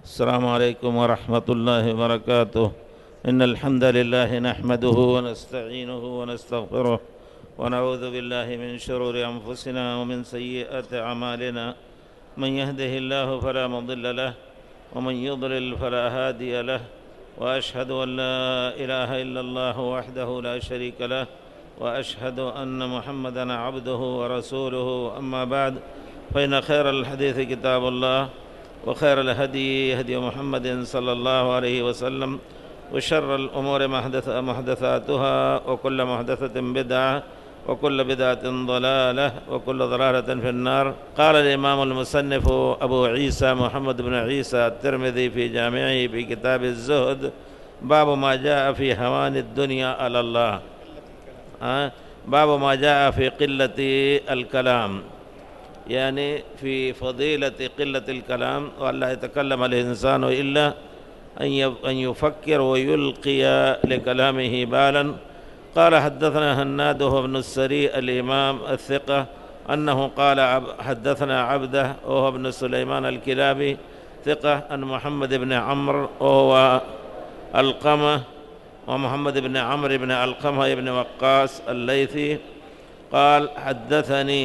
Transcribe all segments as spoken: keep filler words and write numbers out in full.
السلام عليكم ورحمة الله وبركاته. إن الحمد لله نحمده ونستعينه ونستغفره ونعوذ بالله من شرور أنفسنا ومن سيئات أعمالنا. من يهده الله فلا مضل له ومن يضلل فلا هادي له، وأشهد أن لا إله إلا الله وحده لا شريك له، وأشهد أن محمدًا عبده ورسوله. أما بعد، فإن خير الحديث كتاب الله، وخير الهدي هدي محمد صلى الله عليه وسلم، وشر الأمور محدثاتها، وكل محدثة بدعة، وكل بدعة ضلالة، وكل ضلالة في النار. قال الإمام المصنف أبو عيسى محمد بن عيسى الترمذي في جامعه في كتاب الزهد: باب ما جاء في هوان الدنيا على الله. أه؟ باب ما جاء في قلة الكلام، يعني في فضيلة قلة الكلام، وألا يتكلم الإنسان إلا أن يفكر ويلقي لكلامه بالا. قال: حدثنا هناد بن السري الإمام الثقة أنه قال حدثنا عبده وهو ابن سليمان الكلابي ثقة عن محمد بن عمرو وهو القمة، ومحمد بن عمرو بن القمة بن وقاص الليثي قال: حدثني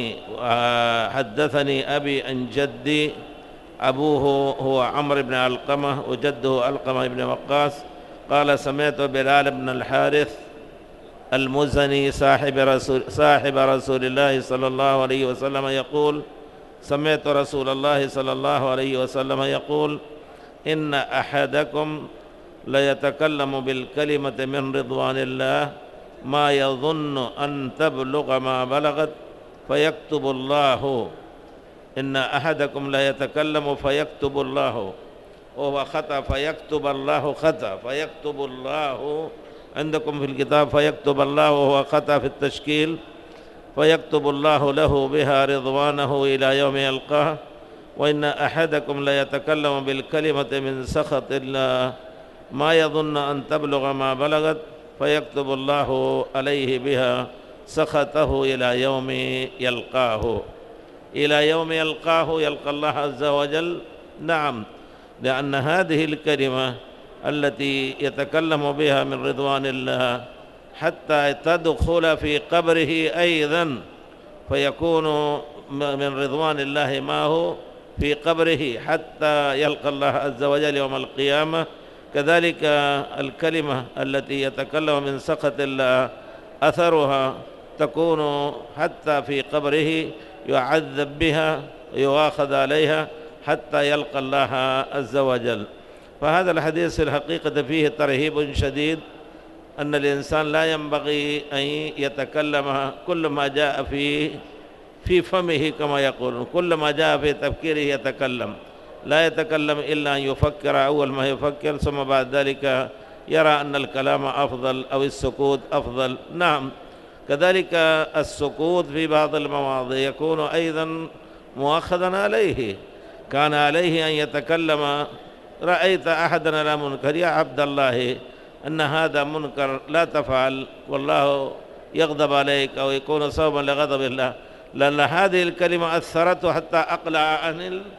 حدثني أبي عن جدي. أبوه هو عمرو بن علقمة وجده علقمة بن وقاص. قال: سمعت بلال بن الحارث المزني صاحب رسول, صاحب رسول الله صلى الله عليه وسلم يقول: سمعت رسول الله صلى الله عليه وسلم يقول: إن أحدكم ليتكلم بالكلمة من رضوان الله ما يظن أن تبلغ ما بلغت فيكتب الله. إن أحدكم لا يتكلم فيكتب الله، وهو خطأ فيكتب الله خطأ، فيكتب الله عندكم في الكتاب فيكتب الله، وهو خطأ في التشكيل. فيكتب الله له بها رضوانه إلى يوم يلقاه. وإن أحدكم لا يتكلم بالكلمة من سخط الله ما يظن أن تبلغ ما بلغت فيكتب الله عليه بها سخطه إلى يوم يلقاه. إلى يوم يلقاه، يلقى الله عز وجل. نعم، لأن هذه الكلمة التي يتكلم بها من رضوان الله حتى تدخل في قبره أيضا، فيكون من رضوان الله ما هو في قبره حتى يلقى الله عز وجل يوم القيامة. كذلك الكلمة التي يتكلم من سخط الله أثرها تكون حتى في قبره، يعذب بها ويؤاخذ عليها حتى يلقى الله عز وجل. فهذا الحديث في الحقيقة فيه ترهيب شديد، أن الإنسان لا ينبغي أن يتكلم كل ما جاء في في فمه كما يقولون، كل ما جاء في تفكيره يتكلم. لا يتكلم إلا أن يفكر أول ما يفكر، ثم بعد ذلك يرى أن الكلام أفضل أو السكوت أفضل. نعم، كذلك السكوت في بعض المواضيع يكون أيضا مؤاخذا عليه. كان عليه أن يتكلم: رأيت أحدا على منكر، يا عبد الله أن هذا منكر لا تفعل، والله يغضب عليك، أو يكون سببا لغضب الله، لأن هذه الكلمة أثرته حتى أقلع عن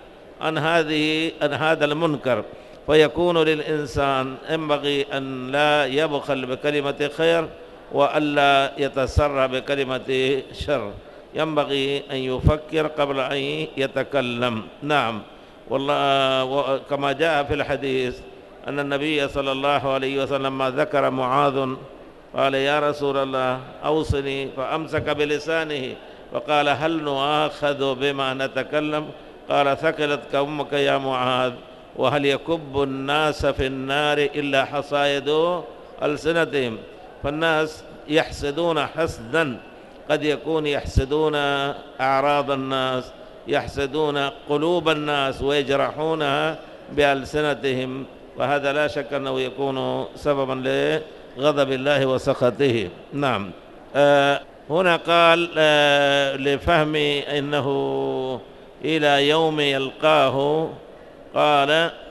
عن هذه عن هذا المنكر. فيكون للإنسان ينبغي أن لا يبخل بكلمة خير، وألا يتسرع بكلمة شر. ينبغي أن يفكر قبل أن يتكلم. نعم، والله كما جاء في الحديث أن النبي صلى الله عليه وسلم ما ذكر معاذ قال: يا رسول الله أوصني، فأمسك بلسانه فقال: هل نؤاخذ بما نتكلم؟ قال: ثقلتك أمك يا معاذ، وهل يكب الناس في النار إلا حصائد ألسنتهم. فالناس يحسدون حسدا، قد يكون يحسدون أعراض الناس، يحسدون قلوب الناس ويجرحونها بألسنتهم، وهذا لا شك أنه يكون سببا لغضب الله وسخطه. نعم. آه هنا قال آه لفهم أنه إلى يوم يلقاه، قال: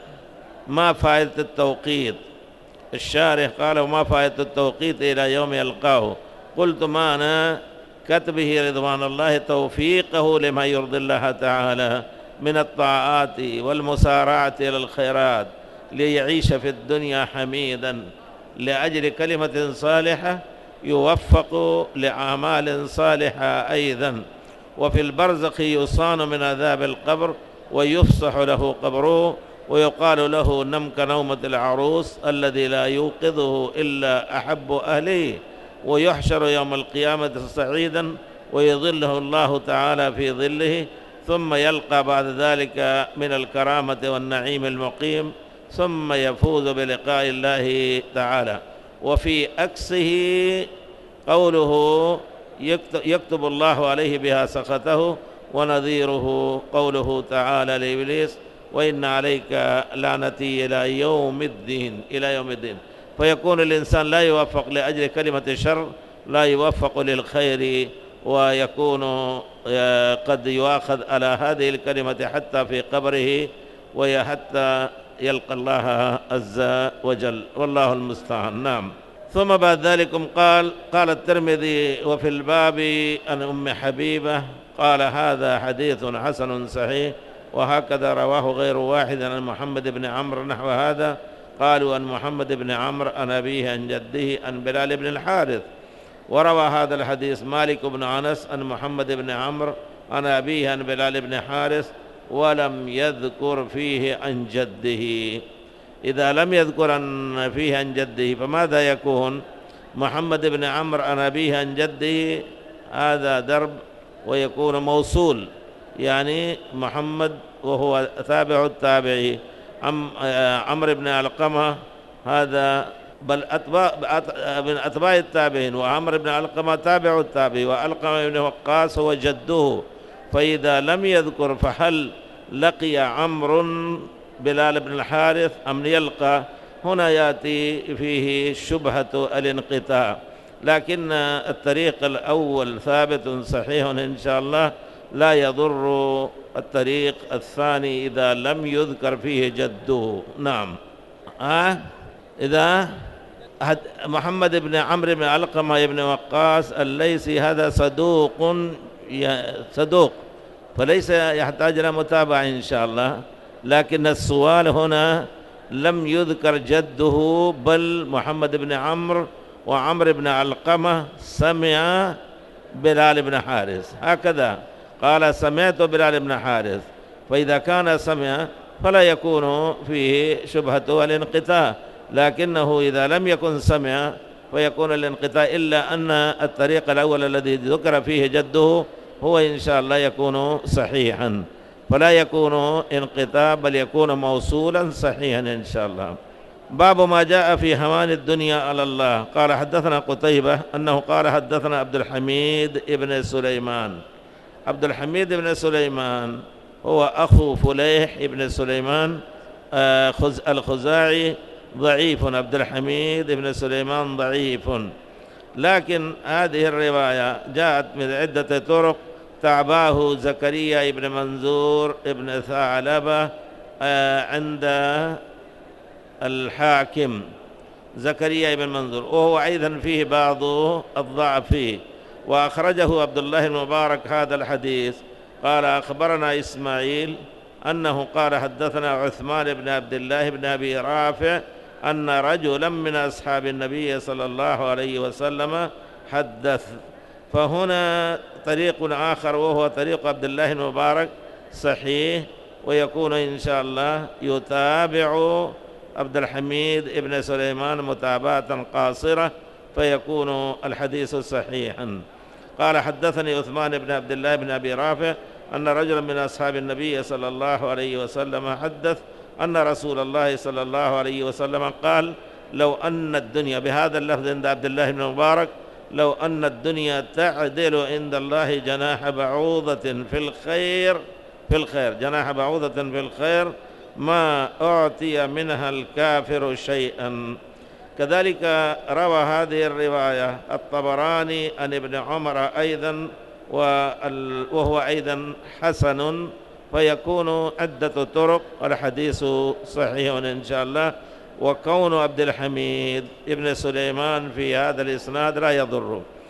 ما فائدة التوقيت؟ الشارح قال: وما فائدة التوقيت إلى يوم يلقاه؟ قلت: معنى كتبه رضوان الله توفيقه لما يرضي الله تعالى من الطاعات والمسارعة إلى الخيرات ليعيش في الدنيا حميدا لأجل كلمة صالحة، يوفق لأعمال صالحة أيضا. وفي البرزخ يصان من عذاب القبر ويفسح له قبره، ويقال له نم كنومة العروس الذي لا يوقظه إلا أحب أهله، ويحشر يوم القيامة سعيدا ويظله الله تعالى في ظله، ثم يلقى بعد ذلك من الكرامة والنعيم المقيم، ثم يفوز بلقاء الله تعالى. وفي أكسه قوله يكتب الله عليه بها سخطه، ونظيره قوله تعالى لإبليس وإن عليك لعنتي إلى يوم الدين، إلى يوم الدين. فيكون الإنسان لا يوفق لأجل كلمة الشر، لا يوفق للخير، ويكون قد يؤاخذ على هذه الكلمة حتى في قبره وحتى يلقى الله عز وجل، والله المستعان. نعم. ثم بعد ذلك قال قال الترمذي وفي الباب عن أم حبيبة قال هذا حديث حسن صحيح، وهكذا رواه غير واحد عن محمد بن عمرو نحو هذا. قالوا عن محمد بن عمرو عن أبيه عن جده عن بلال بن الحارث. وروى هذا الحديث مالك بن أنس عن محمد بن عمرو عن أبيه عن بلال بن حارث، ولم يذكر فيه عن جده. إذا لم يذكر عن فيه عن جده فماذا يكون؟ محمد بن عمرو عن أبيه عن جده هذا درب ويكون موصول، يعني محمد وهو تابع التابعي. عمرو بن علقمة هذا بل أتباع من أتباع التابعين، وعمرو بن علقمة تابع التابعي، وعلقمة بن وقاص هو جده. فإذا لم يذكر فهل لقي عمرو بلال بن الحارث أم يلقى؟ هنا يأتي فيه شبهة الانقطاع، لكن الطريق الأول ثابت صحيح إن شاء الله، لا يضر الطريق الثاني إذا لم يذكر فيه جده. نعم. آه إذا محمد بن عمرو بن علقمة بن وقاص الليثي هذا صدوق صدوق فليس يحتاج إلى متابعة إن شاء الله، لكن السؤال هنا لم يذكر جده، بل محمد بن عمرو وعمرو بن علقمة سمع بلال بن حارث، هكذا قال سمعت بلال بن حارث. فإذا كان سمع فلا يكون فيه شبهة الانقطاع، لكنه إذا لم يكن سمع فيكون الانقطاع، إلا أن الطريق الأول الذي ذكر فيه جده هو إن شاء الله يكون صحيحا، فلا يكون انقطاع بل يكون موصولا صحيحا إن شاء الله. باب ما جاء في هوان الدنيا على الله. قال حدثنا قتيبة أنه قال حدثنا عبد الحميد ابن سليمان. عبد الحميد بن سليمان هو أخو فليح ابن سليمان الخزاعي، ضعيف. عبد الحميد بن سليمان ضعيف، لكن هذه الرواية جاءت من عدة طرق تعباه زكريا بن منذور ابن ثعلبة عند الحاكم، زكريا بن منذور، وهو أيضا فيه بعض الضعف فيه. وأخرجه عبد الله المبارك هذا الحديث قال أخبرنا إسماعيل أنه قال حدثنا عثمان بن عبد الله بن أبي رافع أن رجلا من أصحاب النبي صلى الله عليه وسلم حدث. فهنا طريق آخر وهو طريق عبد الله المبارك صحيح، ويكون إن شاء الله يتابع عبد الحميد ابن سليمان متابعة قاصرة، فيكون الحديث صحيحا. قال حدثني عثمان بن عبد الله بن أبي رافع أن رجلا من أصحاب النبي صلى الله عليه وسلم حدث أن رسول الله صلى الله عليه وسلم قال لو أن الدنيا، بهذا اللفظ عند عبد الله بن مبارك، لو أن الدنيا تعدل عند الله جناح بعوضة في الخير في الخير جناح بعوضة في الخير ما أعطي منها الكافر شيئا. كذلك روى هذه الرواية الطبراني عن ابن عمر أيضا، وهو أيضا حسن، فيكون عدة طرق، والحديث صحيح إن شاء الله. وكون عبد الحميد ابن سليمان في هذا الإسناد لا يضر.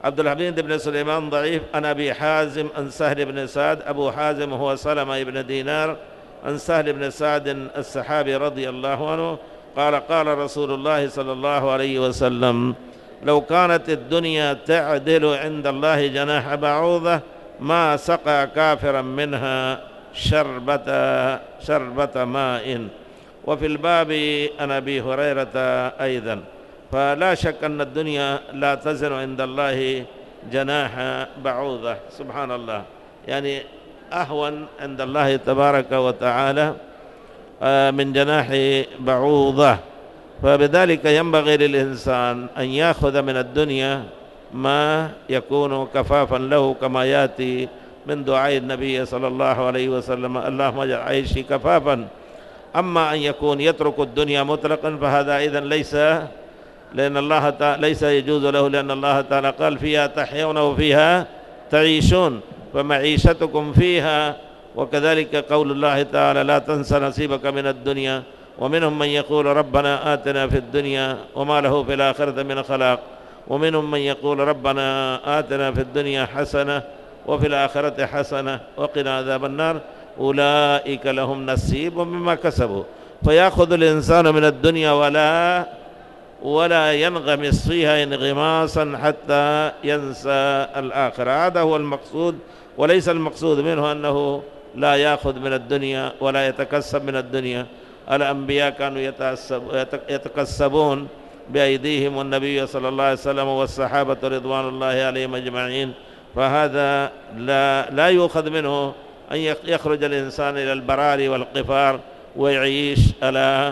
عبد الحميد بن سليمان ضعيف. عن أبي حازم عن سهل بن سعد. أبو حازم هو سلمة بن دينار عن سهل بن سعد السحابي رضي الله عنه قال قال رسول الله صلى الله عليه وسلم: لو كانت الدنيا تعدل عند الله جناح بعوضة ما سقى كافرا منها شربة شربة ماء. وفي الباب عن أبي هريرة أيضا. فلا شك أن الدنيا لا تزن عند الله جناح بعوضة. سبحان الله، يعني أهون عند الله تبارك وتعالى من جناح بعوضة. فبذلك ينبغي للإنسان أن يأخذ من الدنيا ما يكون كفافا له، كما يأتي من دعاء النبي صلى الله عليه وسلم: اللهم اجعل عيشي كفافا. أما أن يكون يترك الدنيا مطلقا فهذا إذن ليس، لأن الله تعالى ليس يجوز له، لأن الله تعالى قال: فيها تحيون وفيها تعيشون، فمعيشتكم فيها. وكذلك قول الله تعالى: لا تنس نصيبك من الدنيا. ومنهم من يقول ربنا آتنا في الدنيا وما له في الآخرة من خلاق. ومنهم من يقول ربنا آتنا في الدنيا حسنة وفي الآخرة حسنة وقنا عذاب النار. أولئك لهم نصيب مما كسبوا. فيأخذ الإنسان من الدنيا ولا ولا ينغمس فيها انغماسا حتى ينسى الآخرة. هذا هو المقصود، وليس المقصود منه أنه لا يأخذ من الدنيا ولا يتكسب من الدنيا. الأنبياء كانوا يتكسبون بأيديهم، والنبي صلى الله عليه وسلم والصحابة رضوان الله عليهم أجمعين. فهذا لا, لا يؤخذ منه أن يخرج الإنسان إلى البراري والقفار ويعيش على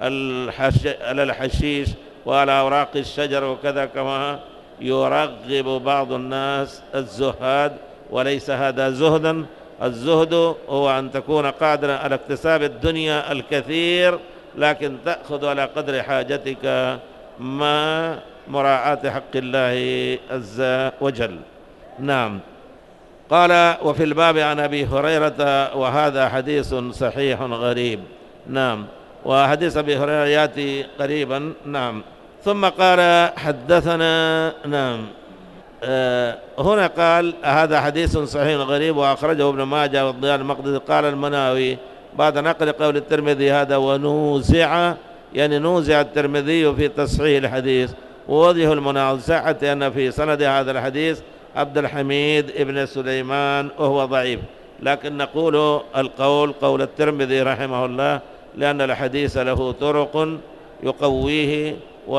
الحشيش وعلى أوراق الشجر وكذا، كما يرغب بعض الناس الزهاد، وليس هذا زهدا. الزهد هو أن تكون قادرا على اكتساب الدنيا الكثير، لكن تأخذ على قدر حاجتك ما مراعاة حق الله عز وجل. نعم. قال: وفي الباب عن أبي هريرة، وهذا حديث صحيح غريب. نعم. وحديث أبي هريرة يأتي قريبا. نعم. ثم قال: حدثنا. نعم. آه هنا قال: هذا حديث صحيح غريب وأخرجه ابن ماجه والضياء المقدسي. قال المناوي بعد نقل قول الترمذي هذا: ونوزع، يعني نوزع الترمذي في تصحيح الحديث. ووجه المنازعة أن في سند هذا الحديث عبد الحميد ابن سليمان وهو ضعيف، لكن نقول القول قول الترمذي رحمه الله، لأن الحديث له طرق يقويه،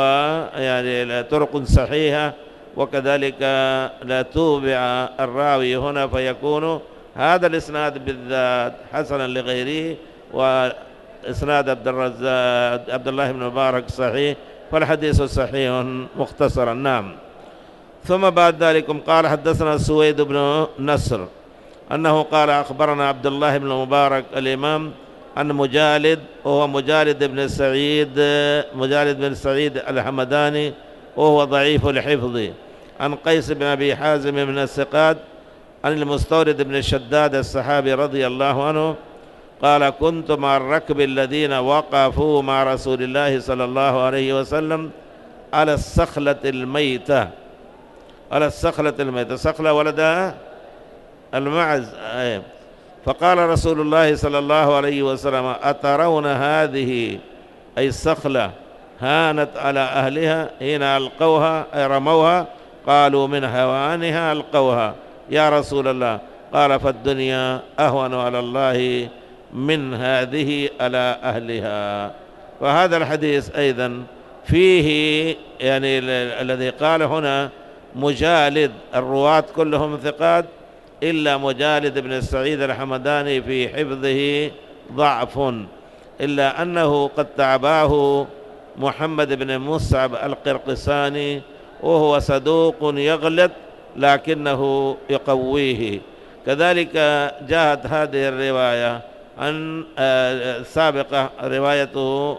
ويعني طرق صحيحة، وكذلك لا توبع الراوي هنا، فيكون هذا الإسناد بالذات حسنا لغيره، وإسناد عبد الرزاق عبد الله بن مبارك صحيح، فالحديث صحيح مختصرا. نعم. ثم بعد ذلك قال: حدثنا سويد بن نصر أنه قال: أخبرنا عبد الله بن مبارك الإمام عن مجالد، وهو مجالد بن سعيد مجالد بن سعيد الحمداني، وهو ضعيف الحفظ، عن قيس بن أبي حازم من الثقات، عن المستورد بن شداد الصحابي رضي الله عنه قال: كنت مع الركب الذين وقفوا مع رسول الله صلى الله عليه وسلم على الصخلة الميتة. على الصخلة الميتة، صخلة ولدها المعز. فقال رسول الله صلى الله عليه وسلم: أترون هذه أي الصخلة هانت على أهلها حين ألقوها أي رموها؟ قالوا: من هوانها ألقوها يا رسول الله. قال: فالدنيا أهون على الله من هذه على أهلها. وهذا الحديث أيضا فيه يعني الذي قال هنا مجالد، الرواة كلهم ثقات إلا مجالد بن سعيد الحمداني في حفظه ضعف، إلا أنه قد تعباه محمد بن مصعب القرقساني، وهو صدوق يغلط لكنه يقويه. كذلك جاءت هذه الرواية عن السابقة روايته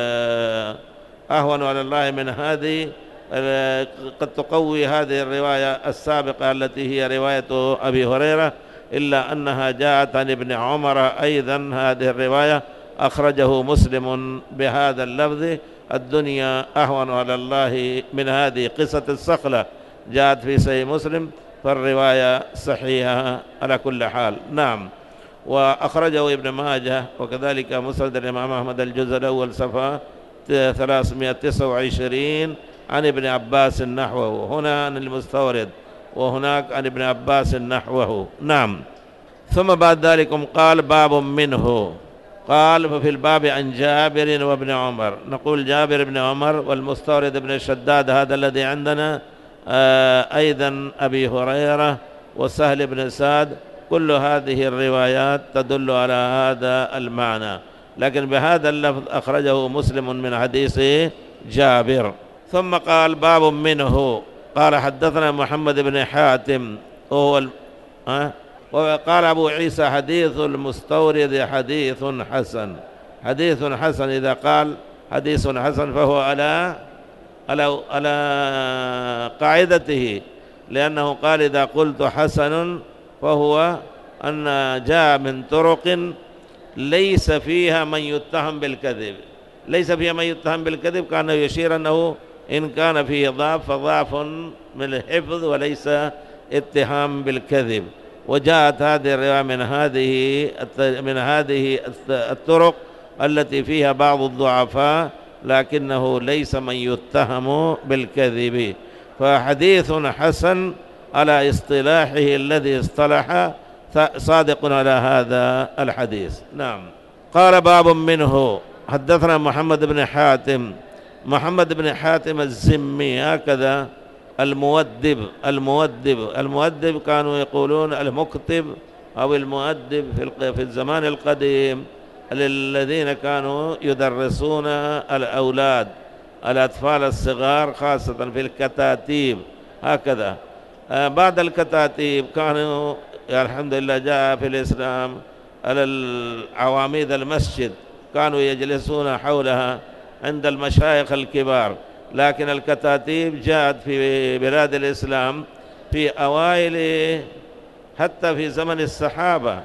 أهون على الله من هذه، قد تقوي هذه الرواية السابقة التي هي رواية أبي هريرة، إلا أنها جاءت عن ابن عمر أيضا. هذه الرواية أخرجه مسلم بهذا اللفظ: الدنيا أهون على الله من هذه. قصة الصخلة جاءت في صحيح مسلم، فالرواية صحيحة على كل حال. نعم. وأخرجه ابن ماجه وكذلك مسند الإمام أحمد الجزء الأول صفحة ثلاثمائة وتسعة وعشرين عن ابن عباس نحوه، هنا عن المستورد وهناك عن ابن عباس نحوه. نعم. ثم بعد ذلك قال باب منه، قال ففي الباب عن جابر وابن عمر. نقول جابر بن عمر والمستورد بن شداد هذا الذي عندنا، آه أيضا أبي هريرة وسهل بن سعد، كل هذه الروايات تدل على هذا المعنى، لكن بهذا اللفظ أخرجه مسلم من حديث جابر. ثم قال باب منه، قال حدثنا محمد بن حاتم وهو ال... أه؟ وقال أبو عيسى حديث المستورد حديث حسن. حديث حسن، إذا قال حديث حسن فهو على على على قاعدته، لأنه قال إذا قلت حسن فهو أن جاء من طرق ليس فيها من يتهم بالكذب، ليس فيها من يتهم بالكذب، كان يشير أنه إن كان فيه ضعف فضعف من الحفظ وليس اتهام بالكذب. وجاءت هذه الرواية من هذه من هذه الطرق التي فيها بعض الضعفاء لكنه ليس من يتهم بالكذب، فحديث حسن على اصطلاحه الذي اصطلح صادق على هذا الحديث. نعم. قال باب منه، حدثنا محمد بن حاتم، محمد بن حاتم الزمي هكذا، المؤدب المؤدب المؤدب كانوا يقولون المكتب أو المؤدب في الزمان القديم للذين كانوا يدرسون الأولاد الأطفال الصغار خاصة في الكتاتيب هكذا. بعد الكتاتيب كانوا الحمد لله جاء في الإسلام على العواميد المسجد، كانوا يجلسون حولها عند المشايخ الكبار، لكن الكتاتيب جاءت في بلاد الإسلام في أوائل حتى في زمن الصحابة،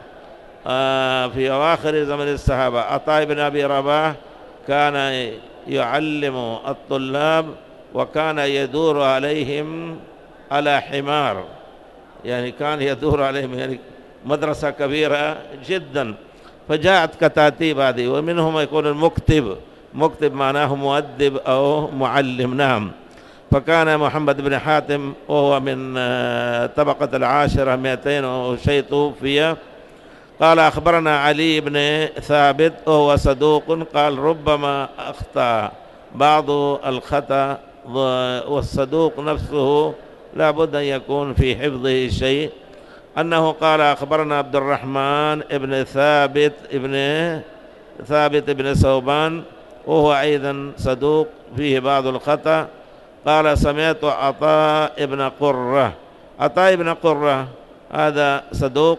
في أواخر زمن الصحابة. عطاء بن أبي رباح كان يعلم الطلاب وكان يدور عليهم على حمار، يعني كان يدور عليهم، يعني مدرسة كبيرة جدا. فجاءت كتاتيب هذه، ومنهم يكون المكتب، مكتب معناه مؤدب أو معلم. نعم. فكان محمد بن حاتم وهو من طبقة العاشرة مئتين وشيء توفي. قال أخبرنا علي بن ثابت وهو صدوق، قال ربما أخطأ بعض الخطأ، والصدوق نفسه لا بد أن يكون في حفظه شيء، أنه قال أخبرنا عبد الرحمن بن ثابت ابن ثابت بن ثوبان وهو أيضا صدوق فيه بعض الخطأ. قال سمعت عطاء بن قرة، عطاء بن قرة هذا صدوق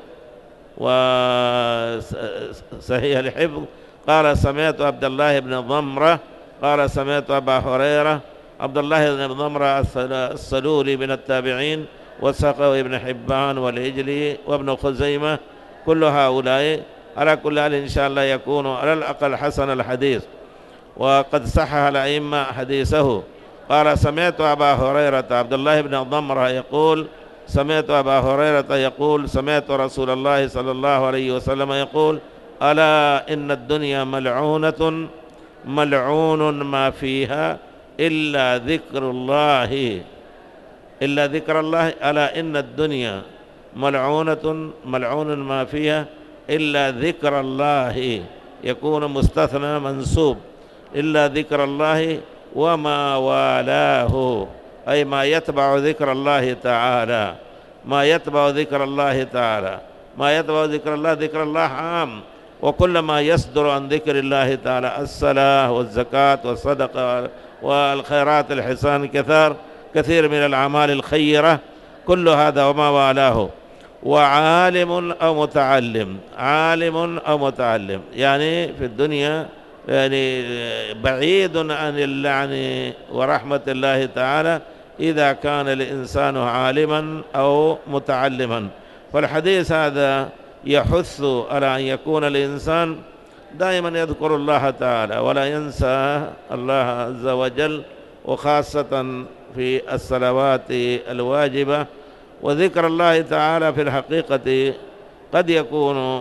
وصحيح الحفظ. قال سمعت عبد الله بن ضمرة، قال سمعت أبا هريرة. عبد الله بن ضمرة السلولي من التابعين، وسقه ابن حبان والهجلي وابن خزيمة، كل هؤلاء على كل حال إن شاء الله يكون على الأقل حسن الحديث، وقد صحح الأئمة حديثه. قال سمعت أبا هريرة، عبد الله بن ضمرة يقول سمعت أبا هريرة يقول سمعت رسول الله صلى الله عليه وسلم يقول ألا إن الدنيا ملعونة ملعون ما فيها إلا ذكر الله إلا ذكر الله ألا إن الدنيا ملعونة ملعون ما فيها إلا ذكر الله، يكون مستثنى منسوب، إلا ذكر الله وما والاه، أي ما يتبع ذكر الله تعالى، ما يتبع ذكر الله تعالى ما يتبع ذكر الله ذكر الله عام، وكل ما يصدر عن ذكر الله تعالى الصلاة والزكاة والصدقة والخيرات الحسان كثير كثير من الأعمال الخيرة، كل هذا وما والاه. وعالم أو متعلم، عالم أو متعلم يعني في الدنيا يعني بعيد عن اللعن ورحمة الله تعالى إذا كان الإنسان عالما أو متعلما. فالحديث هذا يحث على أن يكون الإنسان دائما يذكر الله تعالى ولا ينسى الله عز وجل، وخاصة في الصلوات الواجبة. وذكر الله تعالى في الحقيقة قد يكون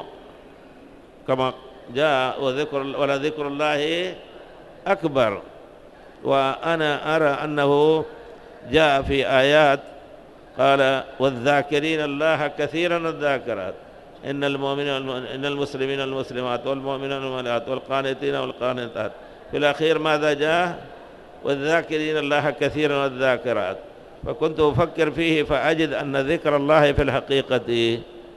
كما جاء وذكر ولذكر الله أكبر، وأنا أرى أنه جاء في آيات قال والذاكرين الله كثيرا والذاكرات إن المؤمنين إن المسلمين والمسلمات والمؤمنين والمؤمنات والقانتين والقانتات. في الأخير ماذا جاء؟ والذاكرين الله كثيرا والذاكرات. فكنت أفكر فيه فأجد أن ذكر الله في الحقيقة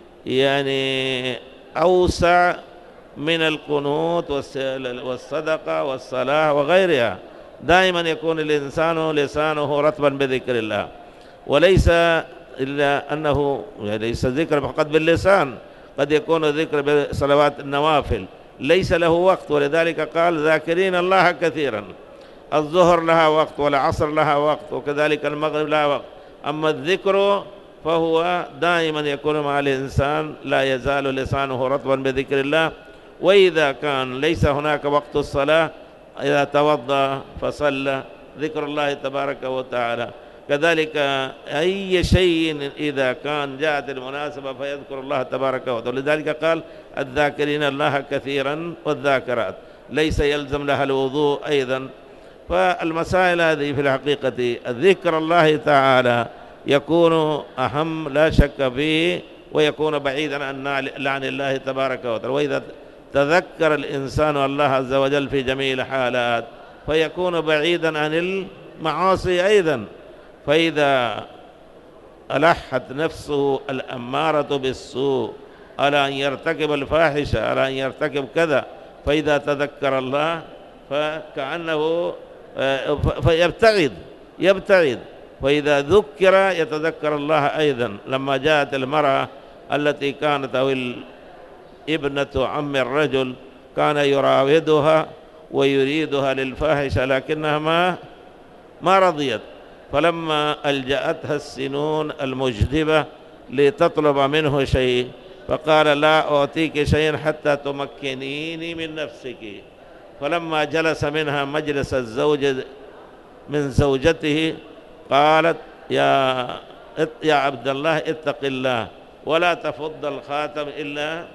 يعني أوسع من القنوت والصدقة والصلاة وغيرها. دائما يكون الإنسان لسانه رطبا بذكر الله، وليس إلا أنه ليس ذكر فقط باللسان، قد يكون ذكر بصلوات النوافل ليس له وقت، ولذلك قال ذاكرين الله كثيرا. الظهر لها وقت والعصر لها وقت وكذلك المغرب لها وقت، أما الذكر فهو دائما يكون مع الإنسان، لا يزال لسانه رطبا بذكر الله. وإذا كان ليس هناك وقت الصلاة إذا توضأ فصلى ذكر الله تبارك وتعالى. كذلك أي شيء إذا كان جاءت المناسبة فيذكر الله تبارك وتعالى. لذلك قال الذاكرين الله كثيرا والذاكرات، ليس يلزم لها الوضوء أيضا. فالمسائل هذه في الحقيقة ذكر الله تعالى يكون أهم لا شك فيه، ويكون بعيدا عن لعن الله تبارك وتعالى. وإذا تذكر الإنسان الله عز وجل في جميع الحالات فيكون بعيدا عن المعاصي أيضا. فإذا ألحت نفسه الأمارة بالسوء على أن يرتكب الفاحشة، على أن يرتكب كذا، فإذا تذكر الله فكأنه فيبتعد يبتعد فإذا ذكر يتذكر الله أيضا. لما جاءت المرأة التي كانت أو ابنة عم الرجل كان يراودها ويريدها للفاحشة لكنها ما ما رضيت، فلما ألجأتها السنون المجدبة لتطلب منه شيء فقال لا أعطيك شيئا حتى تمكنيني من نفسك. فلما جلس منها مجلس الزوج من زوجته قالت يا يا عبد الله اتق الله ولا تفض الخاتم إلا،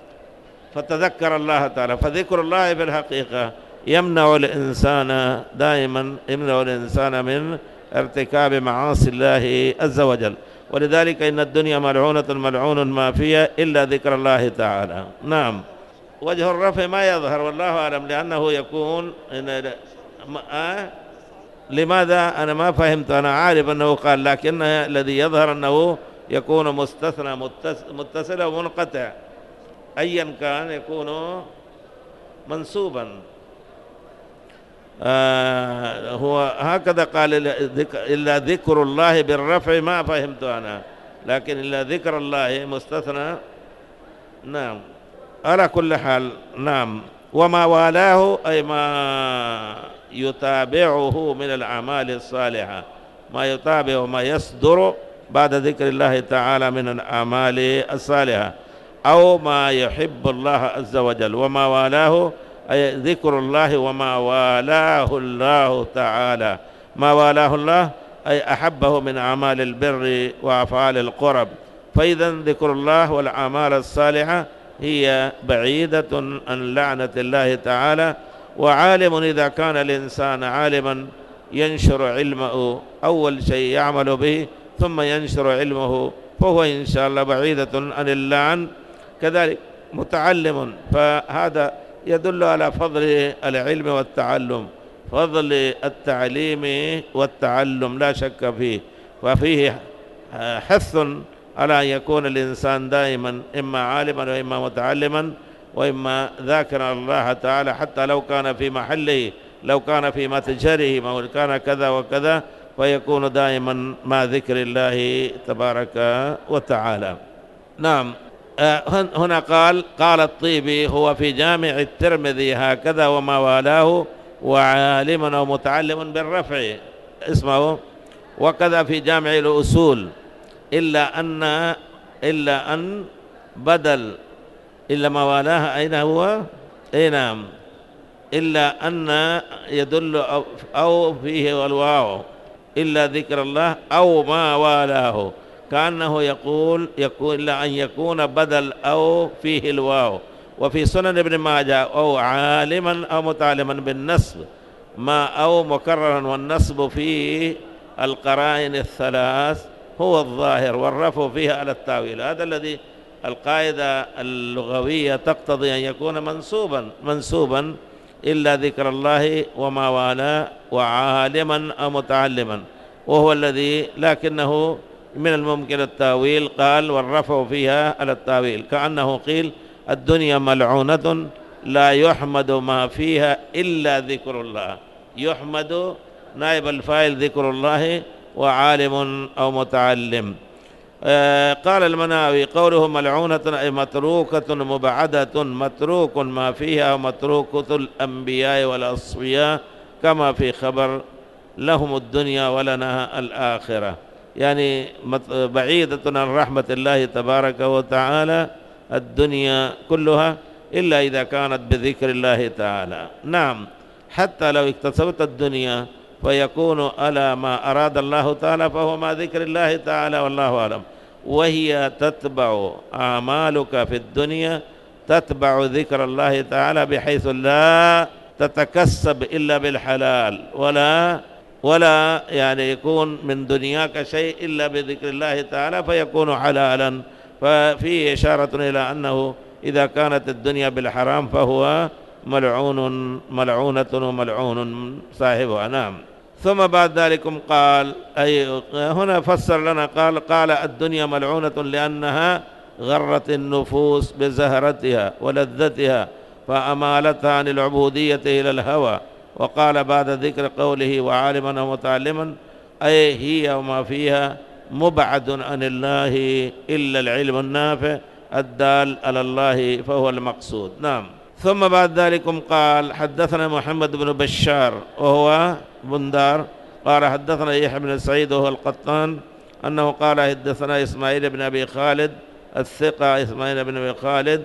فتذكر الله تعالى. فذكر الله في الحقيقة يمنع الإنسان دائما يمنع الإنسان من ارتكاب معاصي الله عز وجل. ولذلك إن الدنيا ملعونة ملعون ما فيها إلا ذكر الله تعالى. نعم. وجه الرفع ما يظهر والله أعلم، لأنه يكون إن آه لماذا أنا ما فهمت. أنا عارف أنه قال، لكن الذي يظهر أنه يكون مستثنى متصل ومنقطع، أيا كان يكون منسوبا. آه هو هكذا قال إلا ذكر الله بالرفع، ما فهمت أنا، لكن إلا ذكر الله مستثنى. نعم على كل حال. نعم. وما والاه أي ما يتابعه من الأعمال الصالحة، ما يتابع وما يصدر بعد ذكر الله تعالى من الأعمال الصالحة، أو ما يحب الله عز وجل. وما والاه أي ذكر الله وما والاه الله تعالى. ما والاه الله أي أحبه من أعمال البر وأفعال القرب. فإذا ذكر الله والأعمال الصالحة هي بعيدة عن لعنة الله تعالى. وعالم إذا كان الإنسان عالما ينشر علمه، أول شيء يعمل به ثم ينشر علمه، فهو إن شاء الله بعيدة عن اللعن. كذلك متعلم، فهذا يدل على فضل العلم والتعلم، فضل التعليم والتعلم لا شك فيه. وفيه حث على أن يكون الإنسان دائما إما عالما وإما متعلما وإما ذاكرا الله تعالى، حتى لو كان في محله، لو كان في متجره، لو كان كذا وكذا، فيكون دائما مع ذكر الله تبارك وتعالى. نعم. هنا قال قال الطيبي هو في جامع الترمذي هكذا وما والاه وعالم أو متعلم بالرفع اسمه، وكذا في جامع الأصول إلا أن إلا أن بدل إلا ما والاه أين هو؟ أي نعم. إلا أن يدل أو فيه والواو إلا ذكر الله أو ما والاه، كأنه يقول يقول إلا أن يكون بدل أو فيه الواو. وفي سنن ابن ماجه أو عالما أو متعلما بالنصب، ما أو مكررا، والنصب في القرائن الثلاث هو الظاهر، والرفع فيها على التاويل. هذا الذي القاعدة اللغوية تقتضي أن يكون منسوبا منسوبا إلا ذكر الله وما والاه وعالما أو متعلما، وهو الذي لكنه من الممكن التاويل، قال والرفع فيها على التاويل، كأنه قيل الدنيا ملعونة لا يحمد ما فيها إلا ذكر الله. يحمد نائب الفاعل ذكر الله، وعالم أو متعلم. آه قال المناوي قوله ملعونة أي متروكة مبعدة، متروك ما فيها ومتروكة الأنبياء والأصفياء، كما في خبر لهم الدنيا ولنا الآخرة، يعني بعيدة عن رحمة الله تبارك وتعالى الدنيا كلها، إلا إذا كانت بذكر الله تعالى. نعم، حتى لو اكتسبت الدنيا فيكون على ما أراد الله تعالى، فهو مع ذكر الله تعالى، والله أعلم. وهي تتبع أعمالك في الدنيا، تتبع ذكر الله تعالى، بحيث لا تتكسب إلا بالحلال، ولا ولا يعني يكون من دنياك شيء إلا بذكر الله تعالى فيكون حلالا. ففيه إشارة إلى أنه إذا كانت الدنيا بالحرام فهو ملعون ملعونة وملعون صاحبها. نعم. ثم بعد ذلك قال، أي هنا فسر لنا، قال قال الدنيا ملعونة لأنها غرت النفوس بزهرتها ولذتها فأمالتها عن العبودية إلى الهوى. وقال بعد ذكر قوله وعالما ومتعلما، أي هي وما فيها مبعد عن الله إلا العلم النافع الدال على الله، فهو المقصود. نعم. ثم بعد ذلك قال حدثنا محمد بن بشار وهو بندار قال حدثنا يحيى بن سعيد وهو القطان أنه قال حدثنا إسماعيل بن أبي خالد الثقة، إسماعيل بن أبي خالد،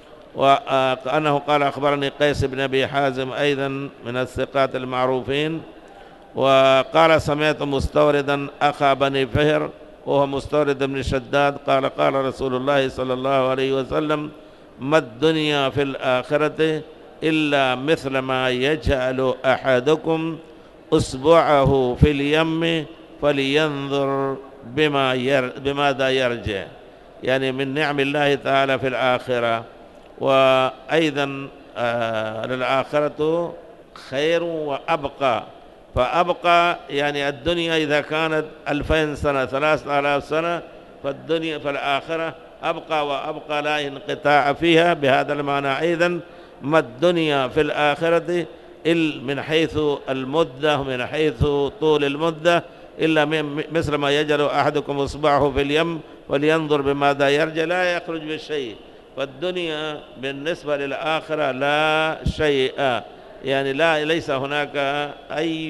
وأنه قال أخبرني قيس بن أبي حازم أيضا من الثقات المعروفين، وقال سمعت مستوردا أخا بني فهر وهو مستورد بن شداد قال قال رسول الله صلى الله عليه وسلم ما الدنيا في الآخرة إلا مثل ما يجعل أحدكم أصبعه في اليم فلينظر بما ير بماذا يرجع، يعني من نعم الله تعالى في الآخرة. وأيضا آه للآخرة خير وأبقى، فأبقى يعني الدنيا إذا كانت ألفين سنة ثلاثة آلاف سنة، فالدنيا فالآخرة أبقى وأبقى لا انقطاع فيها. بهذا المعنى أيضا ما الدنيا في الآخرة من حيث المدة ومن حيث طول المدة إلا مثل ما يجعل أحدكم إصبعه في اليم ولينظر بماذا يرجع، لا يخرج بالشيء. فالدنيا بالنسبة للآخرة لا شيء، يعني لا ليس هناك أي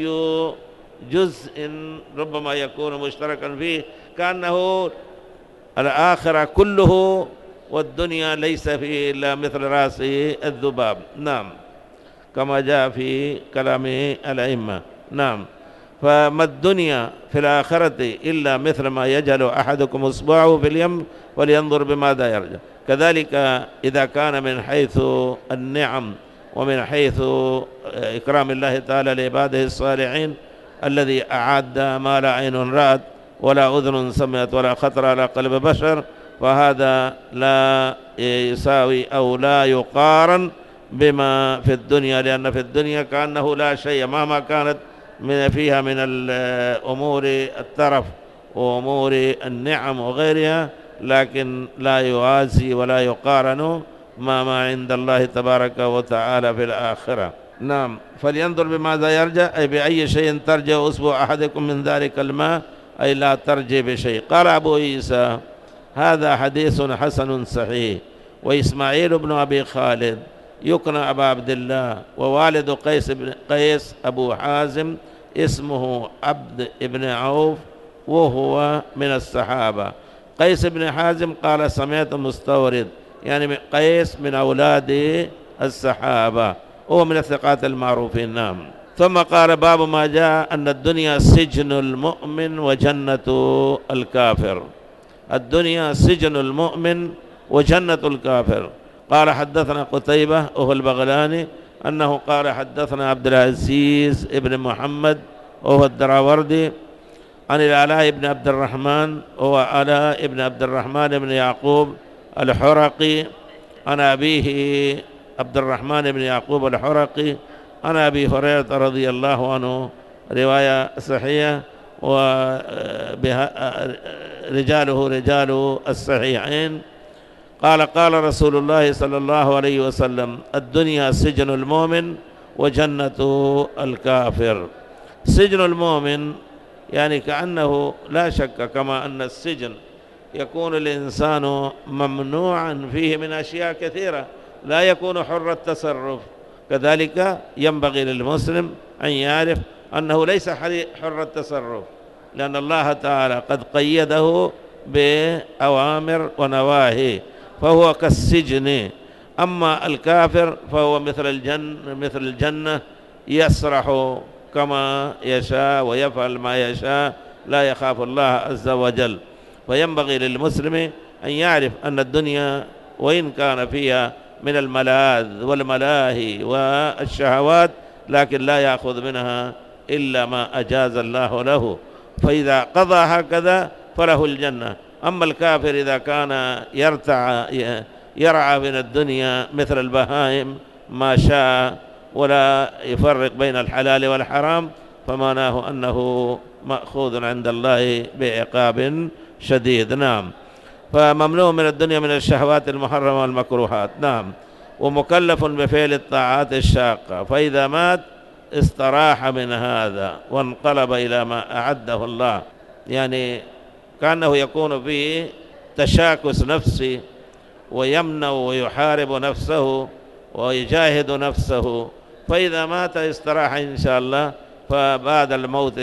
جزء ربما يكون مشتركا فيه، كأنه الآخرة كله والدنيا ليس فيه إلا مثل رأس الذباب. نعم، كما جاء في كلام الأئمة. نعم. فما الدنيا في الآخرة إلا مثل ما يجعل أحدكم إصبعه في اليم ولينظر بماذا يرجع. كذلك إذا كان من حيث النعم ومن حيث إكرام الله تعالى لعباده الصالحين الذي أعد ما لا عين رأت ولا أذن سمعت ولا خطر على قلب بشر، فهذا لا يساوي أو لا يقارن بما في الدنيا، لأن في الدنيا كأنه لا شيء مهما كانت من فيها من الأمور الترف وأمور النعم وغيرها، لكن لا يوازي ولا يقارن ما ما عند الله تبارك وتعالى في الآخرة. نعم. فلينظر بماذا يرجع، أي بأي شيء ترجع أصبع أحدكم من ذلك الماء، أي لا ترجع بشيء. قال أبو عيسى هذا حديث حسن صحيح. وإسماعيل بن أبي خالد يكنى أبا عبد الله، ووالد قيس بن قيس أبو حازم اسمه عبد بن عوف وهو من الصحابة. قيس بن حازم قال سمعت مستورد، يعني قيس من أولاد الصحابة، هو من الثقات المعروفين. نعم. ثم قال باب ما جاء أن الدنيا سجن المؤمن وجنة الكافر. الدنيا سجن المؤمن وجنة الكافر. قال حدثنا قتيبة وهو البغلاني أنه قال حدثنا عبد العزيز ابن محمد وهو الدراوردي عن العلاء بن عبد الرحمن وهو علاء بن عبد الرحمن بن يعقوب الحرقي عن أبيه عبد الرحمن بن يعقوب الحرقي عن أبي هريرة رضي الله عنه، رواية صحيحة ورجاله رجال الصحيحين. قال قال رسول الله صلى الله عليه وسلم الدنيا سجن المؤمن وجنة الكافر. سجن المؤمن يعني كأنه لا شك كما أن السجن يكون الإنسان ممنوعا فيه من أشياء كثيرة لا يكون حر التصرف، كذلك ينبغي للمسلم أن يعرف أنه ليس حر التصرف، لأن الله تعالى قد قيده بأوامر ونواهي، فهو كالسجن. أما الكافر فهو مثل الجنة مثل الجنة يسرح كما يشاء ويفعل ما يشاء، لا يخاف الله عز وجل. فينبغي للمسلم أن يعرف أن الدنيا وإن كان فيها من الملاذ والملاهي والشهوات، لكن لا يأخذ منها إلا ما أجاز الله له، فإذا قضى هكذا فله الجنة. أما الكافر إذا كان يرتع يرعى من الدنيا مثل البهائم ما شاء ولا يفرق بين الحلال والحرام، فمعناه أنه مأخوذ عند الله بعقاب شديد. نعم. فممنوع من الدنيا من الشهوات المحرمة والمكروهات. نعم. ومكلف بفعل الطاعات الشاقة، فإذا مات استراح من هذا وانقلب إلى ما أعده الله، يعني كأنه يكون فيه تشاكس نفسي ويمنع ويحارب نفسه ويجاهد نفسه، فإذا مات استراح إن شاء الله. فبعد الموت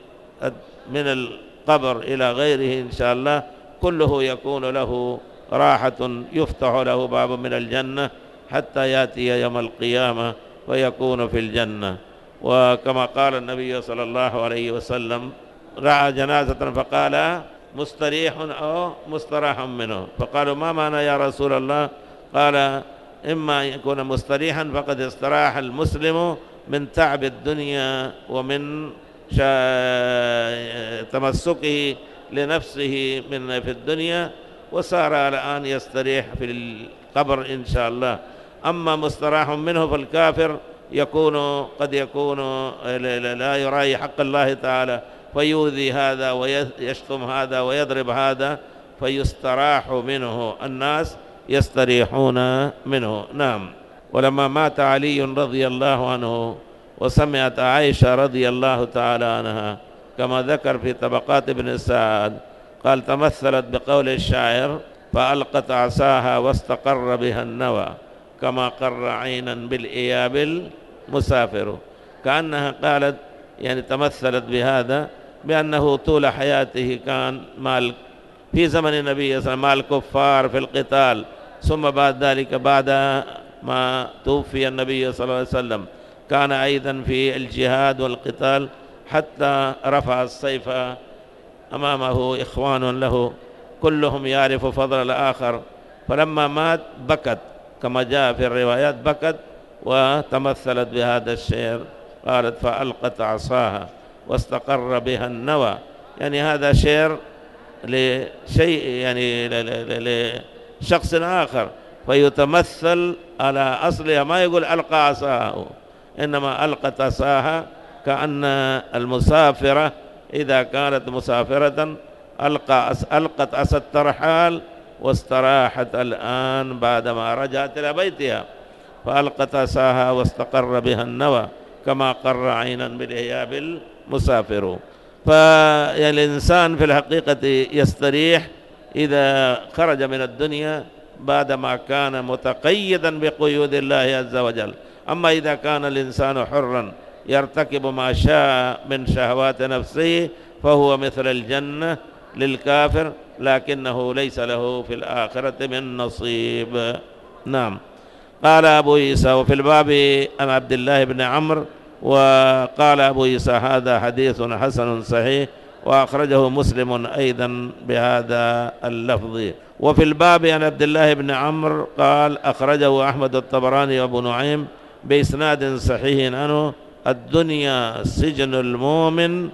من القبر إلى غيره إن شاء الله كله يكون له راحة، يفتح له باب من الجنة حتى يأتي يوم القيامة ويكون في الجنة. وكما قال النبي صلى الله عليه وسلم رأى جنازة فقال مستريح أو مستراح منه، فقالوا ما معنى يا رسول الله؟ قال إما يكون مستريحا فقد استراح المسلم من تعب الدنيا ومن تمسكه لنفسه من في الدنيا، وصار الآن يستريح في القبر إن شاء الله. أما مستراح منه فالكافر يكون قد يكون لا يراعي حق الله تعالى فيؤذي هذا ويشتم هذا ويضرب هذا، فيستراح منه، الناس يستريحون منه. نعم. ولما مات علي رضي الله عنه وسمعت عائشة رضي الله تعالى عنها كما ذكر في طبقات ابن سعد، قال تمثلت بقول الشاعر فألقت عصاها واستقر بها النوى كما قر عينا بالإياب المسافر. كأنها قالت يعني تمثلت بهذا بأنه طول حياته كان مع في زمن النبي صلى الله عليه وسلم مع الكفار في القتال، ثم بعد ذلك بعد ما توفي النبي صلى الله عليه وسلم كان أيضا في الجهاد والقتال حتى رفع السيف أمامه إخوان له كلهم يعرف فضل الآخر، فلما مات بكت كما جاء في الروايات، بكت وتمثلت بهذا الشعر، قالت فألقت عصاها واستقر بها النوى. يعني هذا شعر لشيء يعني لشخص آخر، فيتمثل على أصلها، ما يقول ألقى عصاه، إنما ألقت عصاها كأن المسافرة إذا كانت مسافرة ألقى ألقت عصا الترحال واستراحت الآن بعدما رجعت إلى بيتها، فألقت عصاها واستقر بها النوى كما قر عينا بالإياب المسافر. فالإنسان في الحقيقة يستريح إذا خرج من الدنيا بعدما كان متقيدا بقيود الله عز وجل. أما إذا كان الإنسان حرا يرتكب ما شاء من شهوات نفسه فهو مثل الجنة للكافر، لكنه ليس له في الآخرة من نصيب. نعم. قال أبو عيسى وفي الباب عن عبد الله بن عمرو وقال أبو عيسى هذا حديث حسن صحيح، وأخرجه مسلم أيضا بهذا اللفظ. وفي الباب عن عبد الله بن عمرو قال أخرجه أحمد الطبراني وأبو نعيم بإسناد صحيح عنه: الدنيا سجن المؤمن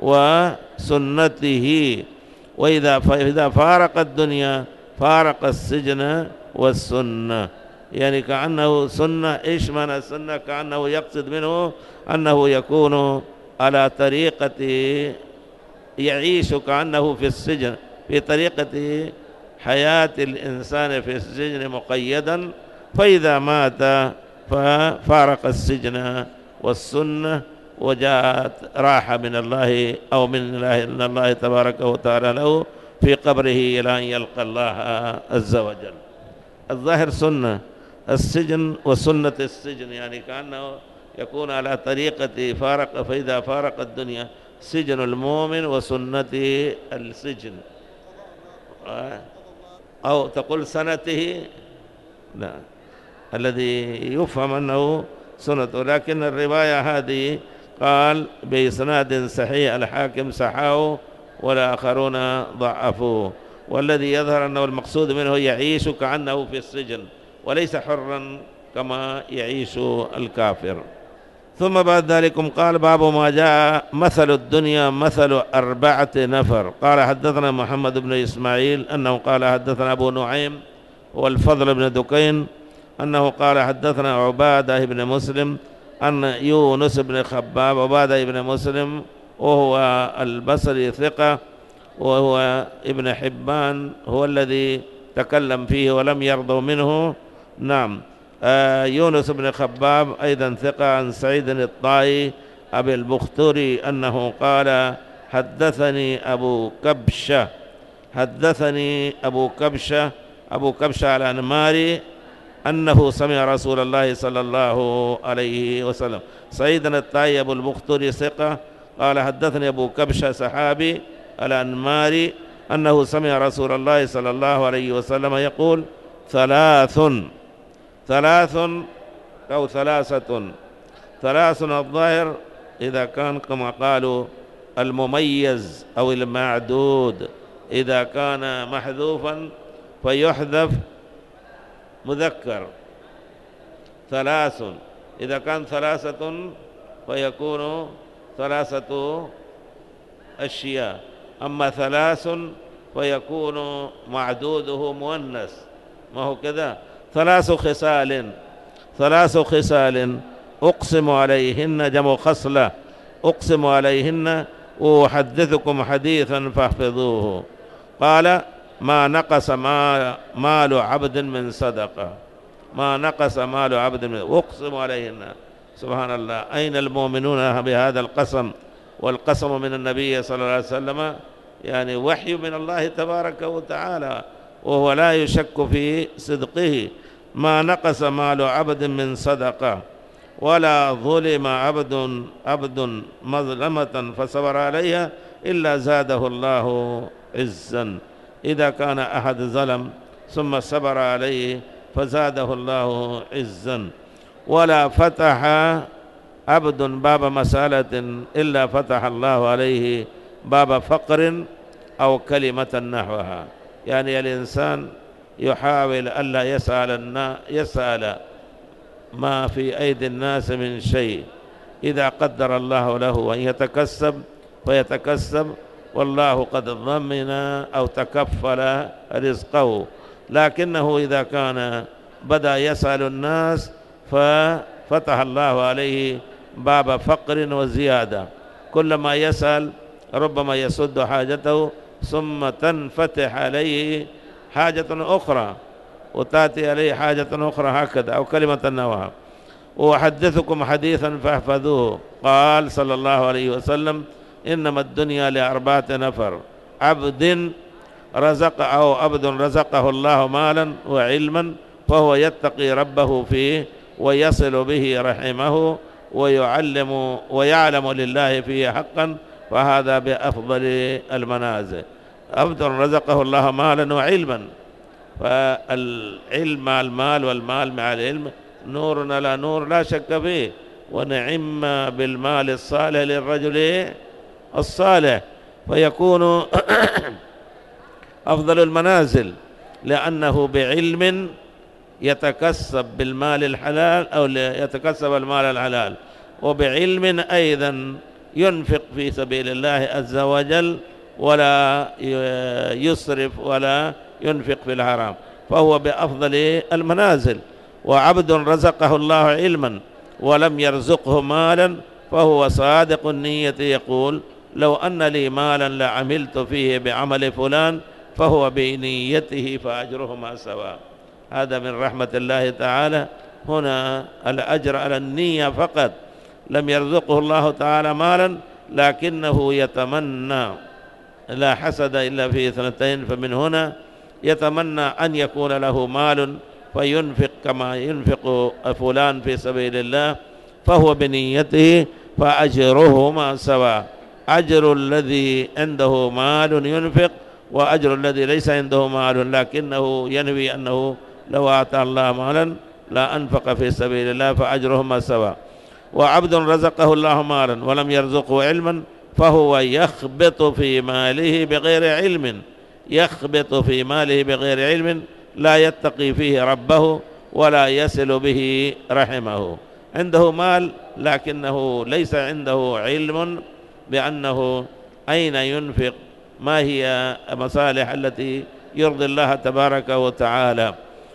وسنته، وإذا فإذا فارق الدنيا فارق السجن والسنة. يعني كأنه سنة. إيش معنى السنة؟ كأنه يقصد منه أنه يكون على طريقة يعيش كأنه في السجن، في طريقة حياة الإنسان في السجن مقيدا، فإذا مات ففارق السجن والسنة وجاءت راحة من الله أو من الله من الله تبارك وتعالى له في قبره إلى أن يلقى الله عز وجل. الظاهر سنة السجن وسنة السجن، يعني كأنه يكون على طريقة فارق، فإذا فارق الدنيا سجن المؤمن وسنة السجن، أو تقول سنته، لا، الذي يفهم أنه سنة. لكن الرواية هذه قال بإسناد صحيح، الحاكم صححه والآخرون ضعفوه، والذي يظهر أنه المقصود منه يعيش كأنه في السجن وليس حرا كما يعيش الكافر. ثم بعد ذلك قال: باب ما جاء مثل الدنيا مثل أربعة نفر. قال حدثنا محمد بن إسماعيل أنه قال حدثنا أبو نعيم والفضل بن دكين أنه قال حدثنا عبادة بن مسلم أن يونس بن خباب، عبادة بن مسلم وهو البصري ثقة، وهو ابن حبان هو الذي تكلم فيه ولم يرضوا منه. نعم. آه يونس بن خباب أيضا ثقة، عن سعيد الطائي أبي البختري أنه قال حدثني أبو كبشة حدثني أبو كبشة أبو كبشة الأنماري أنه سمع رسول الله صلى الله عليه وسلم. سعيد الطائي أبو البختري ثقة قال حدثني أبو كبشة صحابي الأنماري أنه سمع رسول الله صلى الله عليه وسلم يقول: ثلاث ثلاث أو ثلاثة ثلاث الظاهر إذا كان كما قالوا المميز أو المعدود، إذا كان محذوفا فيحذف مذكر ثلاث، إذا كان ثلاثة فيكون ثلاثة أشياء، أما ثلاث فيكون معدوده مؤنث، ما هو كذا؟ ثلاث خصال ثلاث خصال أقسم عليهن، جمع خصلة، أقسم عليهن وأحدثكم حديثا فاحفظوه. قال: ما نقص مال عبد من صدقة، ما نقص مال عبد من، أقسم عليهن. سبحان الله، أين المؤمنون بهذا القسم؟ والقسم من النبي صلى الله عليه وسلم يعني وحي من الله تبارك وتعالى، وهو لا يشك في صدقه. ما نقص مال عبد من صدقة ولا ظلم عبد عبد مظلمة فصبر عليها إلا زاده الله عزا. إذا كان أحد ظلم ثم صبر عليه فزاده الله عزا. ولا فتح عبد باب مسألة إلا فتح الله عليه باب فقر أو كلمة نحوها. يعني الإنسان يحاول ألا يسأل الناس يسأل ما في أيدي الناس من شيء، إذا قدر الله له أن يتكسب فيتكسب، والله قد ضمن أو تكفل رزقه. لكنه إذا كان بدأ يسأل الناس ففتح الله عليه باب فقر وزيادة، كلما يسأل ربما يسد حاجته ثم تنفتح عليه حاجة أخرى وتأتي عليه حاجة أخرى، هكذا، أو كلمة نوها. وأحدثكم حديثا فاحفظوه. قال صلى الله عليه وسلم: إنما الدنيا لأربعة نفر: عبد رزق أو عبد رزقه الله مالا وعلما فهو يتقي ربه فيه ويصل به رحمه ويعلم ويعلم لله فيه حقا، فهذا بأفضل المنازل. عبد رزقه الله مالا وعلما، فالعلم مع المال والمال مع العلم نور على نور لا شك فيه. ونعم بالمال الصالح للرجل الصالح، فيكون أفضل المنازل، لأنه بعلم يتكسب بالمال الحلال أو يتكسب المال الحلال، وبعلم أيضا ينفق في سبيل الله عز وجل ولا يسرف ولا ينفق في الحرام، فهو بأفضل المنازل. وعبد رزقه الله علما ولم يرزقه مالا فهو صادق النية، يقول لو أن لي مالا لعملت فيه بعمل فلان، فهو بنيته فأجرهما سواء. هذا من رحمة الله تعالى، هنا الأجر على النية فقط، لم يرزقه الله تعالى مالا لكنه يتمنى، لا حسد إلا في اثنتين، فمن هنا يتمنى أن يكون له مال فينفق كما ينفق فلان في سبيل الله، فهو بنيته فأجرهما سواء، أجر الذي عنده مال ينفق وأجر الذي ليس عنده مال لكنه ينوي أنه لو أعطى الله مالا لا أنفق في سبيل الله فأجرهما سواء. وعبد رزقه الله مالا ولم يرزقه علما فهو يخبط في ماله بغير علم، يخبط في ماله بغير علم، لا يتقي فيه ربه ولا يصل به رحمه، عنده مال لكنه ليس عنده علم بأنه أين ينفق، ما هي المصالح التي يرضي الله تبارك وتعالى،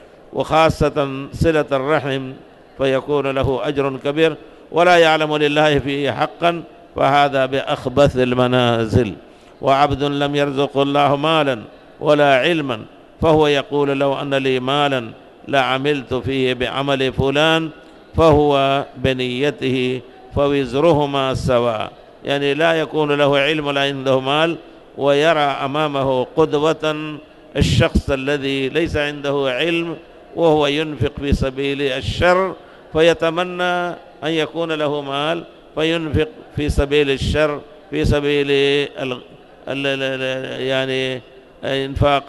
وخاصة صلة الرحم، فيكون له أجر كبير ولا يعلم لله فيه حقا، فهذا بأخبث المنازل. وعبد لم يرزق الله مالا ولا علما فهو يقول لو أن لي مالا لعملت فيه بعمل فلان، فهو بنيته فوزرهما سواء، يعني لا يكون له علم ولا عنده مال، ويرى أمامه قدوة الشخص الذي ليس عنده علم وهو ينفق في سبيل الشر، فيتمنى أن يكون له مال فينفق في سبيل الشر، في سبيل ال ال يعني إنفاق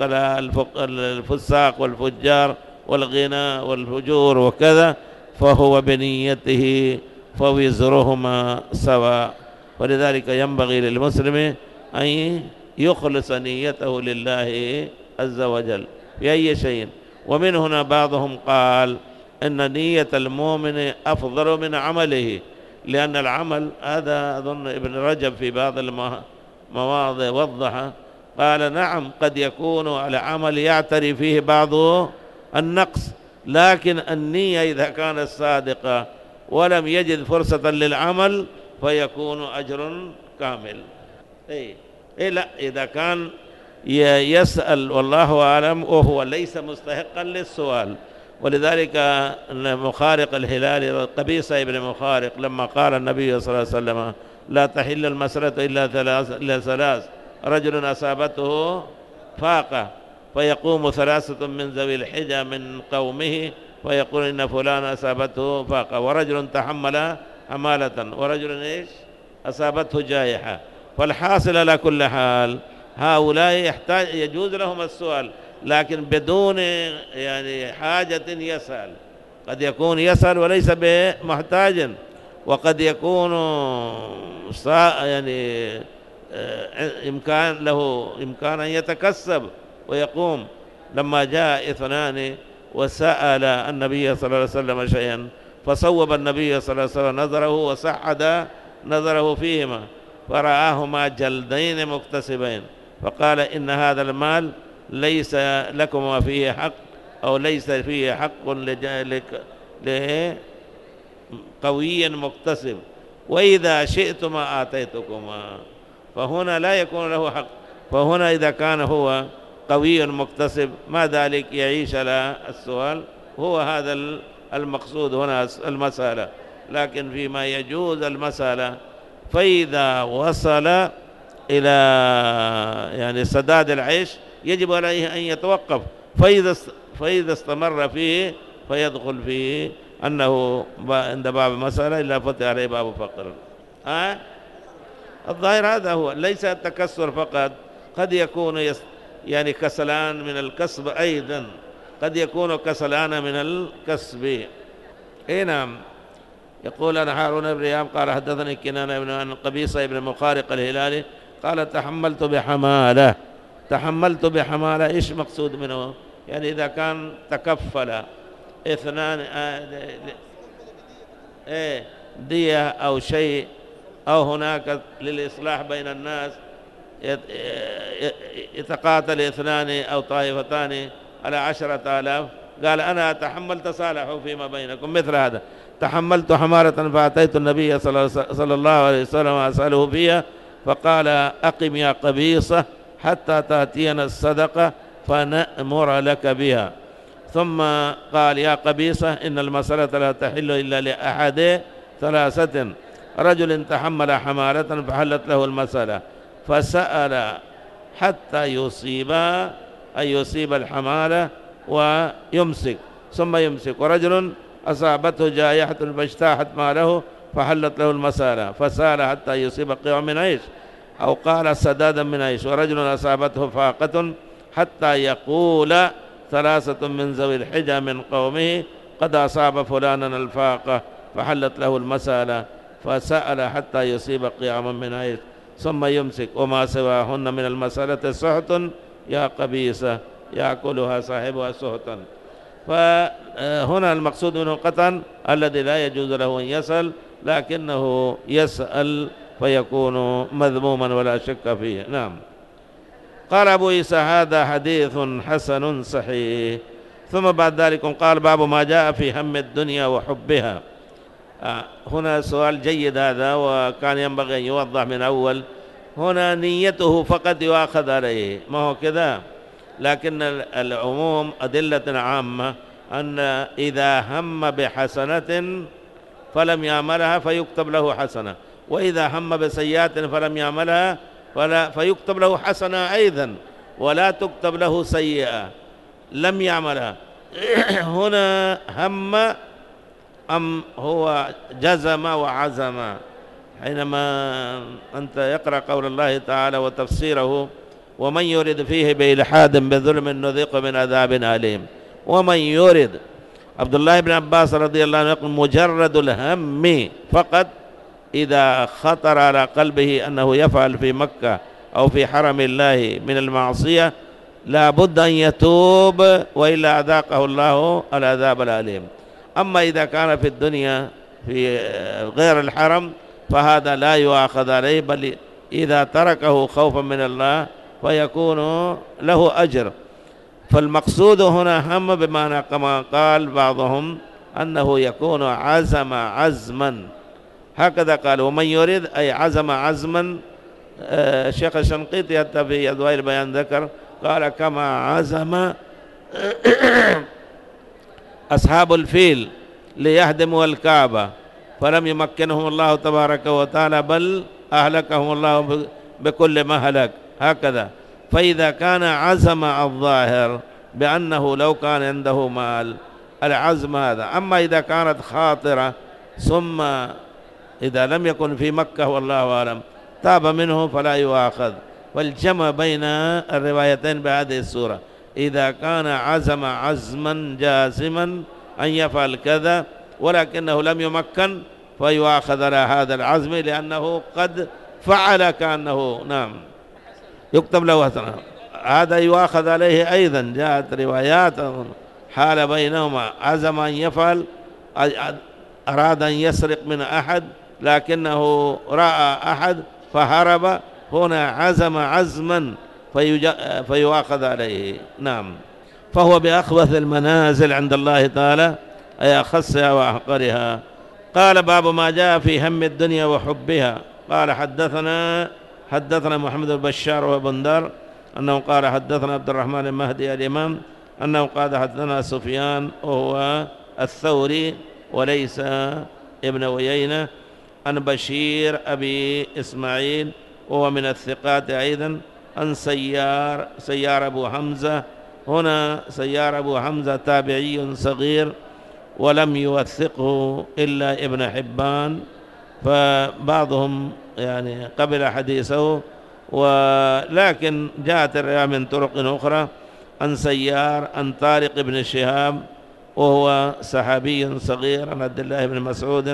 الفساق والفجار والغنى والفجور وكذا، فهو بنيته فوزرهما سواء. ولذلك ينبغي للمسلم أن يخلص نيته لله عز وجل في أي شيء. ومن هنا بعضهم قال إن نية المؤمن أفضل من عمله، لأن العمل هذا أظن ابن رجب في بعض المواضع وضح، قال نعم قد يكون العمل يعتري فيه بعض النقص، لكن النية إذا كانت صادقة ولم يجد فرصة للعمل فيكون أجر كامل. إيه إيه لا إذا كان يسأل والله أعلم وهو ليس مستحقا للسؤال. ولذلك مخارق الهلال قبيصة ابن مخارق لما قال النبي صلى الله عليه وسلم لا تحل المسألة إلا ثلاث إلا ثلاث، رجل أصابته فاقة فيقوم ثلاثة من ذوي الحجة من قومه فيقول إن فلان أصابته فاقة، ورجل تحمل حمالة، ورجل إيش أصابته جائحة. فالحاصل على كل حال هؤلاء يحتاج يجوز لهم السؤال، لكن بدون يعني حاجة يسأل، قد يكون يسأل وليس بمحتاج، وقد يكون يعني إمكان له إمكان أن يتكسب ويقوم. لما جاء اثنان وسأل النبي صلى الله عليه وسلم شيئا فصوب النبي صلى الله عليه وسلم نظره وسحد نظره فيهما فرآهما جلدين مكتسبين، فقال إن هذا المال ليس لكما فيه حق أو ليس فيه حق لقوي مكتسب، وإذا شئتما آتيتكما، فهنا لا يكون له حق. فهنا إذا كان هو قوي مكتسب ما ذلك يعيش على السؤال، هو هذا المقصود هنا المسألة. لكن فيما يجوز المسألة فإذا وصل إلى يعني سداد العيش يجب عليه أن يتوقف، فإذا فإذا استمر فيه فيدخل فيه أنه عند باب مسألة إلا فتح عليه باب فقر. أه؟ الظاهر هذا هو، ليس التكسر فقط، قد يكون يس يعني كسلان من الكسب أيضا، قد يكون كسلان من الكسب. إيه نعم. يقول أنا هارون بن رياب قال حدثني كنانة بن قبيصة بن مخارق الهلالي قال تحملت بحمالة. تحملت بحمالة إيش مقصود منه؟ يعني إذا كان تكفل اثنان إيه دية أو شيء أو هناك للإصلاح بين الناس يتقاتل اثنان أو طائفتان على عشرة آلاف، قال أنا أتحمل تصالحوا فيما بينكم مثل هذا. تحملت حمارة فأتيت النبي صلى الله عليه وسلم أسأله فيها فقال أقم يا قبيصة حتى تأتينا الصدقة فنأمر لك بها. ثم قال يا قبيصة إن المسألة لا تحل إلا لأحد ثلاثة: رجل تحمل حمارة فحلت له المسألة فسأل حتى يصيبها، أي يصيب الحمالة ويمسك ثم يمسك، ورجل أصابته جائحة فاجتاحت ماله فحلت له المسألة فسأل حتى يصيب قطعا من عيش، أو قال سدادا من عيش، ورجل أصابته فاقة حتى يقول ثلاثة من ذوي الحجة من قومه قد أصاب فلانا الفاقة فحلت له المسألة فسأل حتى يصيب قياما من عيش ثم يمسك، وما سواهن من المسألة سحت يا قبيسة يأكلها صاحبها سحتا. فهنا المقصود منه قطعا الذي لا يجوز له أن يسأل، لكنه يسأل فيكون مذموما ولا شك فيه. نعم. قال أبو عيسى هذا حديث حسن صحيح. ثم بعد ذلك قال باب ما جاء في هم الدنيا وحبها. آه هنا سؤال جيد هذا، وكان ينبغي أن يوضح من أول. هنا نيته فقط يؤاخذ عليه، ما هو كذا، لكن العموم أدلة عامة أن إذا هم بحسنة فلم يعملها فيكتب له حسنة، وإذا هم بسيئات فلم يعملها فلا فيكتب له حسنة أيضا ولا تكتب له سيئة لم يعملها. هنا هم أم هو جزم وعزم؟ حينما أنت يقرأ قول الله تعالى وتفسيره ومن يرد فيه بإلحاد بظلم نذيقه من عذاب أليم، ومن يرد، عبد الله بن عباس رضي الله عنه يقول مجرد الهم فقط إذا خطر على قلبه أنه يفعل في مكة أو في حرم الله من المعصية لا بد أن يتوب وإلا أذاقه الله العذاب الأليم. أما إذا كان في الدنيا في غير الحرم فهذا لا يؤاخذ عليه، بل إذا تركه خوفا من الله فيكون له أجر. فالمقصود هنا هم بمعنى كما قال بعضهم أنه يكون عزم عزما، هكذا قال ومن يريد أي عزم عزما. الشيخ الشنقيطي حتى في أضواء البيان ذكر قال كما عزم أصحاب الفيل ليهدموا الكعبة فلم يمكنهم الله تبارك وتعالى بل أهلكهم الله بكل ما هلك، هكذا. فإذا كان عزم الظاهر بأنه لو كان عنده مال العزم هذا، أما إذا كانت خاطرة ثم إذا لم يكن في مكة والله أعلم تاب منه فلا يؤاخذ. والجمع بين الروايتين بهذه الصورة، إذا كان عزم عزما جازما أن يفعل كذا ولكنه لم يمكن فيؤاخذ على هذا العزم لأنه قد فعل كأنه نعم يكتب له حسنة، هذا يؤاخذ عليه أيضا. جاءت روايات حال بينهما، عزم أن يفعل، أراد أن يسرق من أحد لكنه رأى أحد فهرب، هنا عزم عزما فيؤاخذ عليه. نعم. فهو بأخبث المنازل عند الله تعالى أي أخصها وأحقرها. قال باب ما جاء في هم الدنيا وحبها. قال حدثنا حدثنا محمد بن بشار وبندر أنه قال حدثنا عبد الرحمن المهدي الإمام أنه قال حدثنا سفيان وهو الثوري وليس ابن عيينة عن بشير أبي إسماعيل وهو من الثقات أيضا عن سيار سيار أبو حمزة. هنا سيار أبو حمزة تابعي صغير ولم يوثقه إلا ابن حبان، فبعضهم يعني قبل حديثه، ولكن جاءت الرواية من طرق أخرى عن سيار عن طارق بن شهاب وهو صحابي صغير عن عبد الله بن مسعود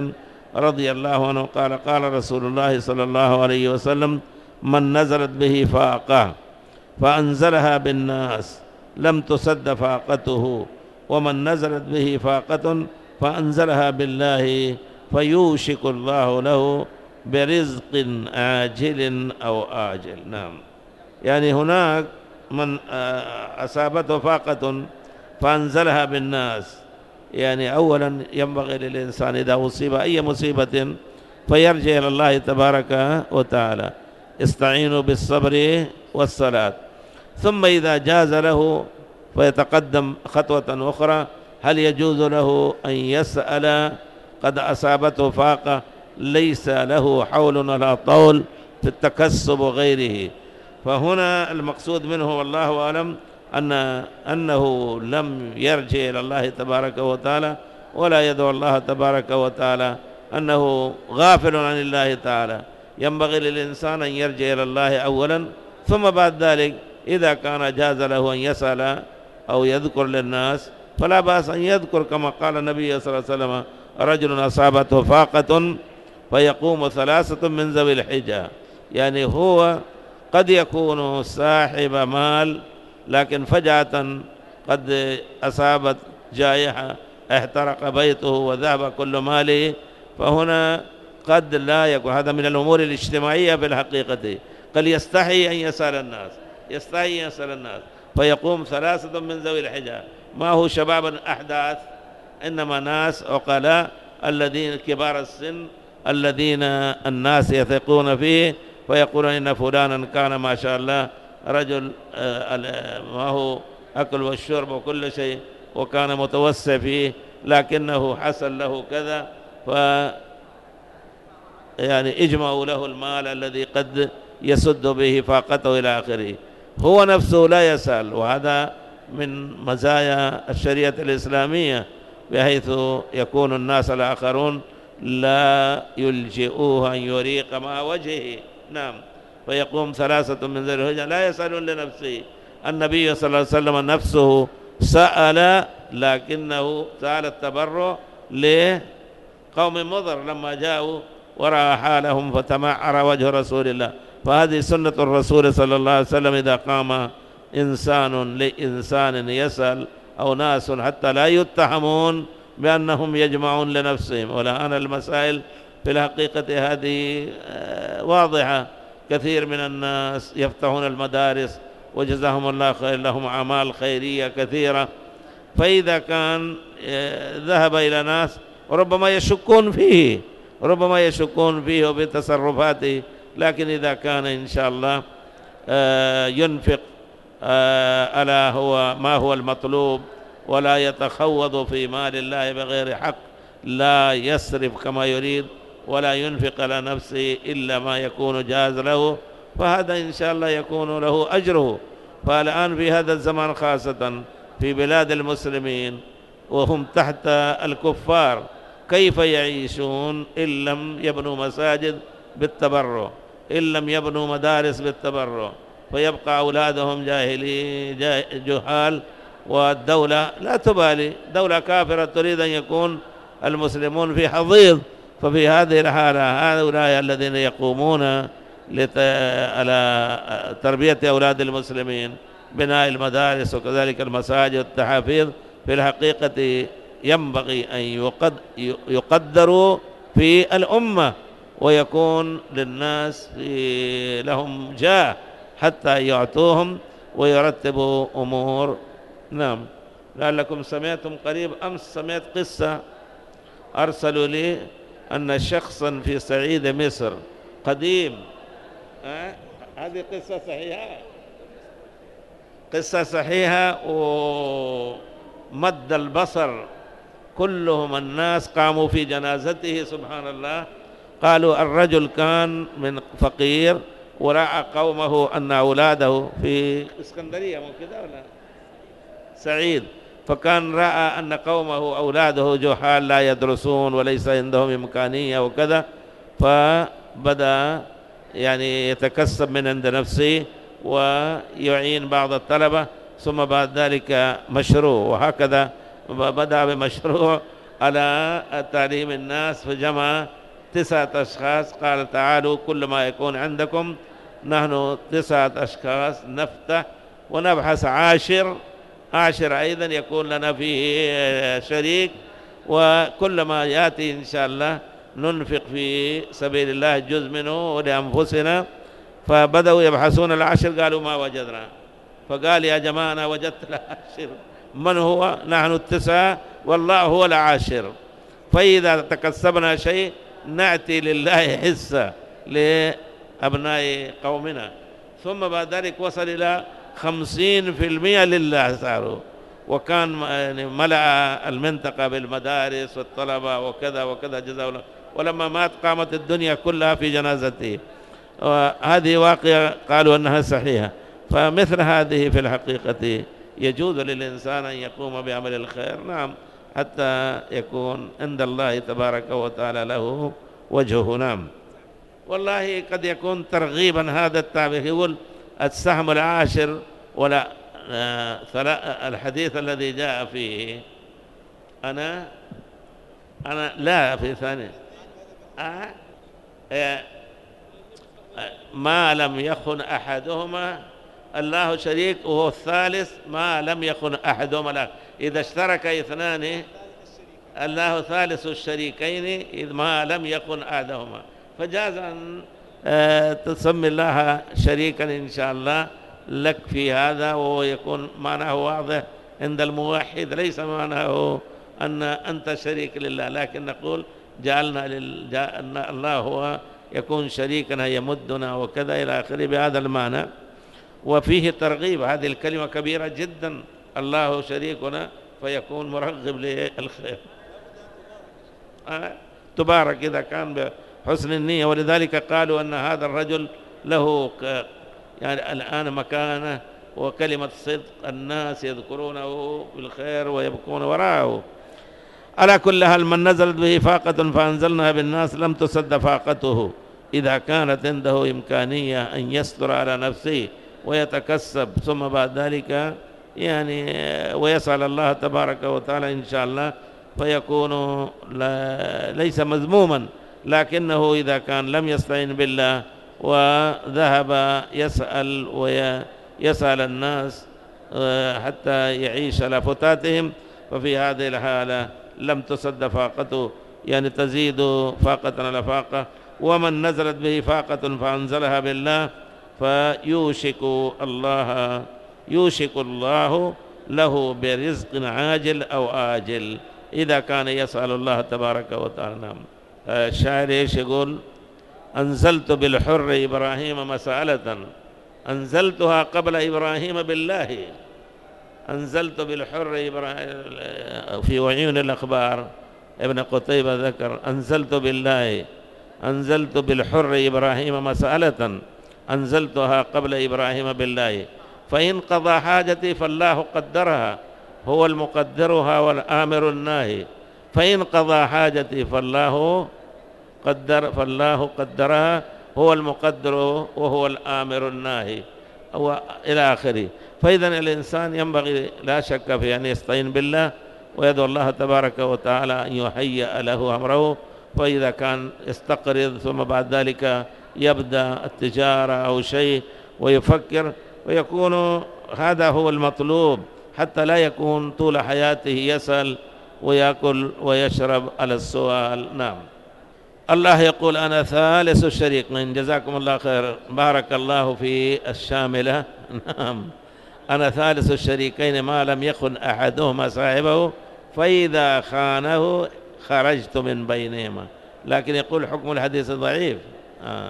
رضي الله عنه قال قال رسول الله صلى الله عليه وسلم: من نزلت به فاقة فأنزلها بالناس لم تسد فاقته، ومن نزلت به فاقة فأنزلها بالله فيوشك الله له برزق عاجل أو آجل. نعم، يعني هناك من أصابته فاقة فأنزلها بالناس، يعني أولا ينبغي للإنسان إذا أصيب أي مصيبة فيرجع إلى الله تبارك وتعالى، استعينوا بالصبر والصلاة. ثم إذا جاز له فيتقدم خطوة أخرى، هل يجوز له أن يسأل؟ قد أصابته فاقة ليس له حول ولا طول في التكسب وغيره، فهنا المقصود منه والله أعلم أن أنه لم يرجع إلى الله تبارك وتعالى ولا يدعو الله تبارك وتعالى، أنه غافل عن الله تعالى. ينبغي للإنسان أن يرجع إلى الله أولا، ثم بعد ذلك إذا كان جاز له أن يسأل أو يذكر للناس فلا بأس أن يذكر، كما قال النبي صلى الله عليه وسلم: رجل أصابته فاقة فيقوم ثلاثة من ذوي الحجة. يعني هو قد يكون صاحب مال لكن فجأة قد أصابت جائحة احترق بيته وذهب كل ماله، فهنا قد لا يكون هذا من الأمور الاجتماعية في الحقيقة، قد يستحي أن يسأل الناس يستحي أن يسأل الناس فيقوم ثلاثة من ذوي الحجة، ما هو شباب أحداث، إنما ناس عقلاء الذين كبار السن الذين الناس يثقون فيه، فيقولون إن فلانا كان ما شاء الله رجل ما هو أكل والشرب وكل شيء وكان متوسع فيه، لكنه حصل له كذا، ف يعني اجمعوا له المال الذي قد يسد به فاقته إلى آخره. هو نفسه لا يسأل، وهذا من مزايا الشريعة الإسلامية، بحيث يكون الناس الآخرون لا يلجئوه أن يريق مع وجهه. نعم، فيقوم ثلاثة من ذي الحجة لا يسألون لنفسه. النبي صلى الله عليه وسلم نفسه سأل، لكنه سأل التبرع لقوم مضر لما جاءوا ورأى حالهم فتمعر وجه رسول الله. فهذه سنة الرسول صلى الله عليه وسلم، إذا قام إنسان لإنسان يسأل أو ناس حتى لا يتهمون بأنهم يجمعون لنفسهم. والآن المسائل في الحقيقة هذه واضحة، كثير من الناس يفتحون المدارس وجزاهم الله خير، لهم أعمال خيرية كثيرة، فإذا كان ذهب إلى ناس ربما يشكون فيه ربما يشكون فيه وبتصرفاته، لكن إذا كان إن شاء الله ينفق ألا هو ما هو المطلوب ولا يتخوض في مال الله بغير حق، لا يسرف كما يريد ولا ينفق على نفسه إلا ما يكون جاز له، فهذا إن شاء الله يكون له أجره. فالآن في هذا الزمان خاصة في بلاد المسلمين وهم تحت الكفار، كيف يعيشون إن لم يبنوا مساجد بالتبرع، إن لم يبنوا مدارس بالتبرع، فيبقى أولادهم جاهلي جهال، والدولة لا تبالي، دولة كافرة تريد أن يكون المسلمون في حضيض. ففي هذه الحالة هؤلاء الذين يقومون على تربية أولاد المسلمين، بناء المدارس وكذلك المساجد والتحافيظ، في الحقيقة ينبغي أن يقدروا في الأمة ويكون للناس لهم جاه حتى يعطوهم ويرتبوا أمور. نعم، لعلكم سمعتم قريب أمس سمعت قصة أرسلوا لي أن شخصا في صعيد مصر قديم، أه؟ هذه قصة صحيحة قصة صحيحة ومد البصر كلهم الناس قاموا في جنازته. سبحان الله، قالوا الرجل كان من فقير ورأى قومه أن أولاده في اسكندرية مو كده ولا سعيد، فكان رأى أن قومه أولاده جهال لا يدرسون وليس عندهم إمكانية وكذا، فبدأ يعني يتكسب من عند نفسه ويعين بعض الطلبة، ثم بعد ذلك مشروع، وهكذا بدأ بمشروع على تعليم الناس، فجمع تسعة أشخاص، قال تعالوا كل ما يكون عندكم، نحن تسعة أشخاص نفتح ونبحث عاشر، عاشر أيضا يكون لنا فيه شريك، وكل ما يأتي إن شاء الله ننفق في سبيل الله جزء منه ولأنفسنا. فبدأوا يبحثون العاشر، قالوا ما وجدنا، فقال يا جماعة أنا وجدت العاشر. من هو؟ نحن التسعة والله هو العاشر. فإذا تكسبنا شيء نأتي لله حصة لأبناء قومنا. ثم بعد ذلك وصل إلى خمسين في المئة لله صاروا، وكان يعني ملأ المنطقة بالمدارس والطلبة وكذا وكذا جزاه الله. ولما مات قامت الدنيا كلها في جنازته. وهذه واقعة قالوا أنها صحيحة. فمثل هذه في الحقيقة يجوز للإنسان أن يقوم بعمل الخير، نعم، حتى يكون عند الله تبارك وتعالى له وجهه. نعم. والله قد يكون ترغيبا هذا التعبير، يقول السهم العاشر، ولا آه الحديث الذي جاء فيه أنا أنا لا في ثاني آه آه ما لم يخن أحدهما الله شريك، وهو الثالث ما لم يخن أحدهما لا. إذا اشترك اثنان الله ثالث الشريكين إذ ما لم يخن أحدهما. فجاز أن تسمي الله شريكا إن شاء الله لك في هذا، ويكون معناه واضح عند الموحد، ليس معناه أن أنت شريك لله، لكن نقول جعلنا لل... جعلنا الله هو يكون شريكنا يمدنا وكذا إلى آخره بهذا المعنى. وفيه ترغيب، هذه الكلمة كبيرة جدا، الله شريكنا، فيكون مرغب للخير. آه. تبارك إذا كان بحسن النية. ولذلك قالوا أن هذا الرجل له يعني الآن مكانه وكلمة صدق، الناس يذكرونه بالخير ويبكون وراءه. على كل حال من نزلت به فاقة فأنزلنا بالناس لم تسد فاقته، إذا كانت عنده إمكانية أن يستر على نفسه ويتكسب، ثم بعد ذلك يعني ويسأل الله تبارك وتعالى إن شاء الله، فيكون ليس مذموما. لكنه إذا كان لم يستعين بالله وذهب يسأل ويسأل الناس حتى يعيش على فتاتهم، ففي هذه الحالة لم تسد فاقته، يعني تزيد فاقة على فاقة. ومن نزلت به فاقة فأنزلها بالله فيوشك الله يوشك الله له برزق عاجل أو آجل، إذا كان يسأل الله تبارك وتعالى. نعم. الشاعر ايش يقول؟ أنزلت بالحر إبراهيم مسألة أنزلتها قبل إبراهيم بالله. أنزلت بالحر إبراهيم في عيون الأخبار، ابن قتيبة ذكر أنزلت بالله، أنزلت بالحر إبراهيم مسألة أنزلتها قبل إبراهيم بالله، فإن قضى حاجتي فالله قدرها هو المقدرها والآمر الناهي، فإن قضى حاجتي فالله قدر فالله قدرها هو المقدر وهو الآمر الناهي وإلى آخره. فإذا الإنسان ينبغي لا شك في أن يستعين بالله ويدعو الله تبارك وتعالى أن يهيئ له أمره. فإذا كان يستقرض ثم بعد ذلك يبدأ التجارة أو شيء ويفكر، ويكون هذا هو المطلوب، حتى لا يكون طول حياته يسأل ويأكل ويشرب على السؤال. نعم. الله يقول أنا ثالث الشريكين. جزاكم الله خير، بارك الله في الشاملة. نعم. أنا ثالث الشريكين ما لم يخن أحدهما صاحبه فإذا خانه خرجت من بينهما. لكن يقول حكم الحديث ضعيف. آه.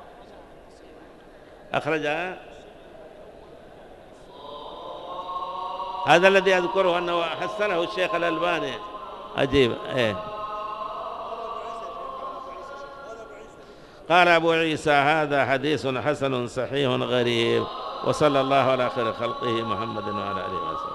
أخرجها هذا الذي أذكره أنه حسنه الشيخ الألباني. عجيب. إيه. قال أبو عيسى هذا حديث حسن صحيح غريب. وصلى الله على خير خلقه محمد وعلى آله وسلم.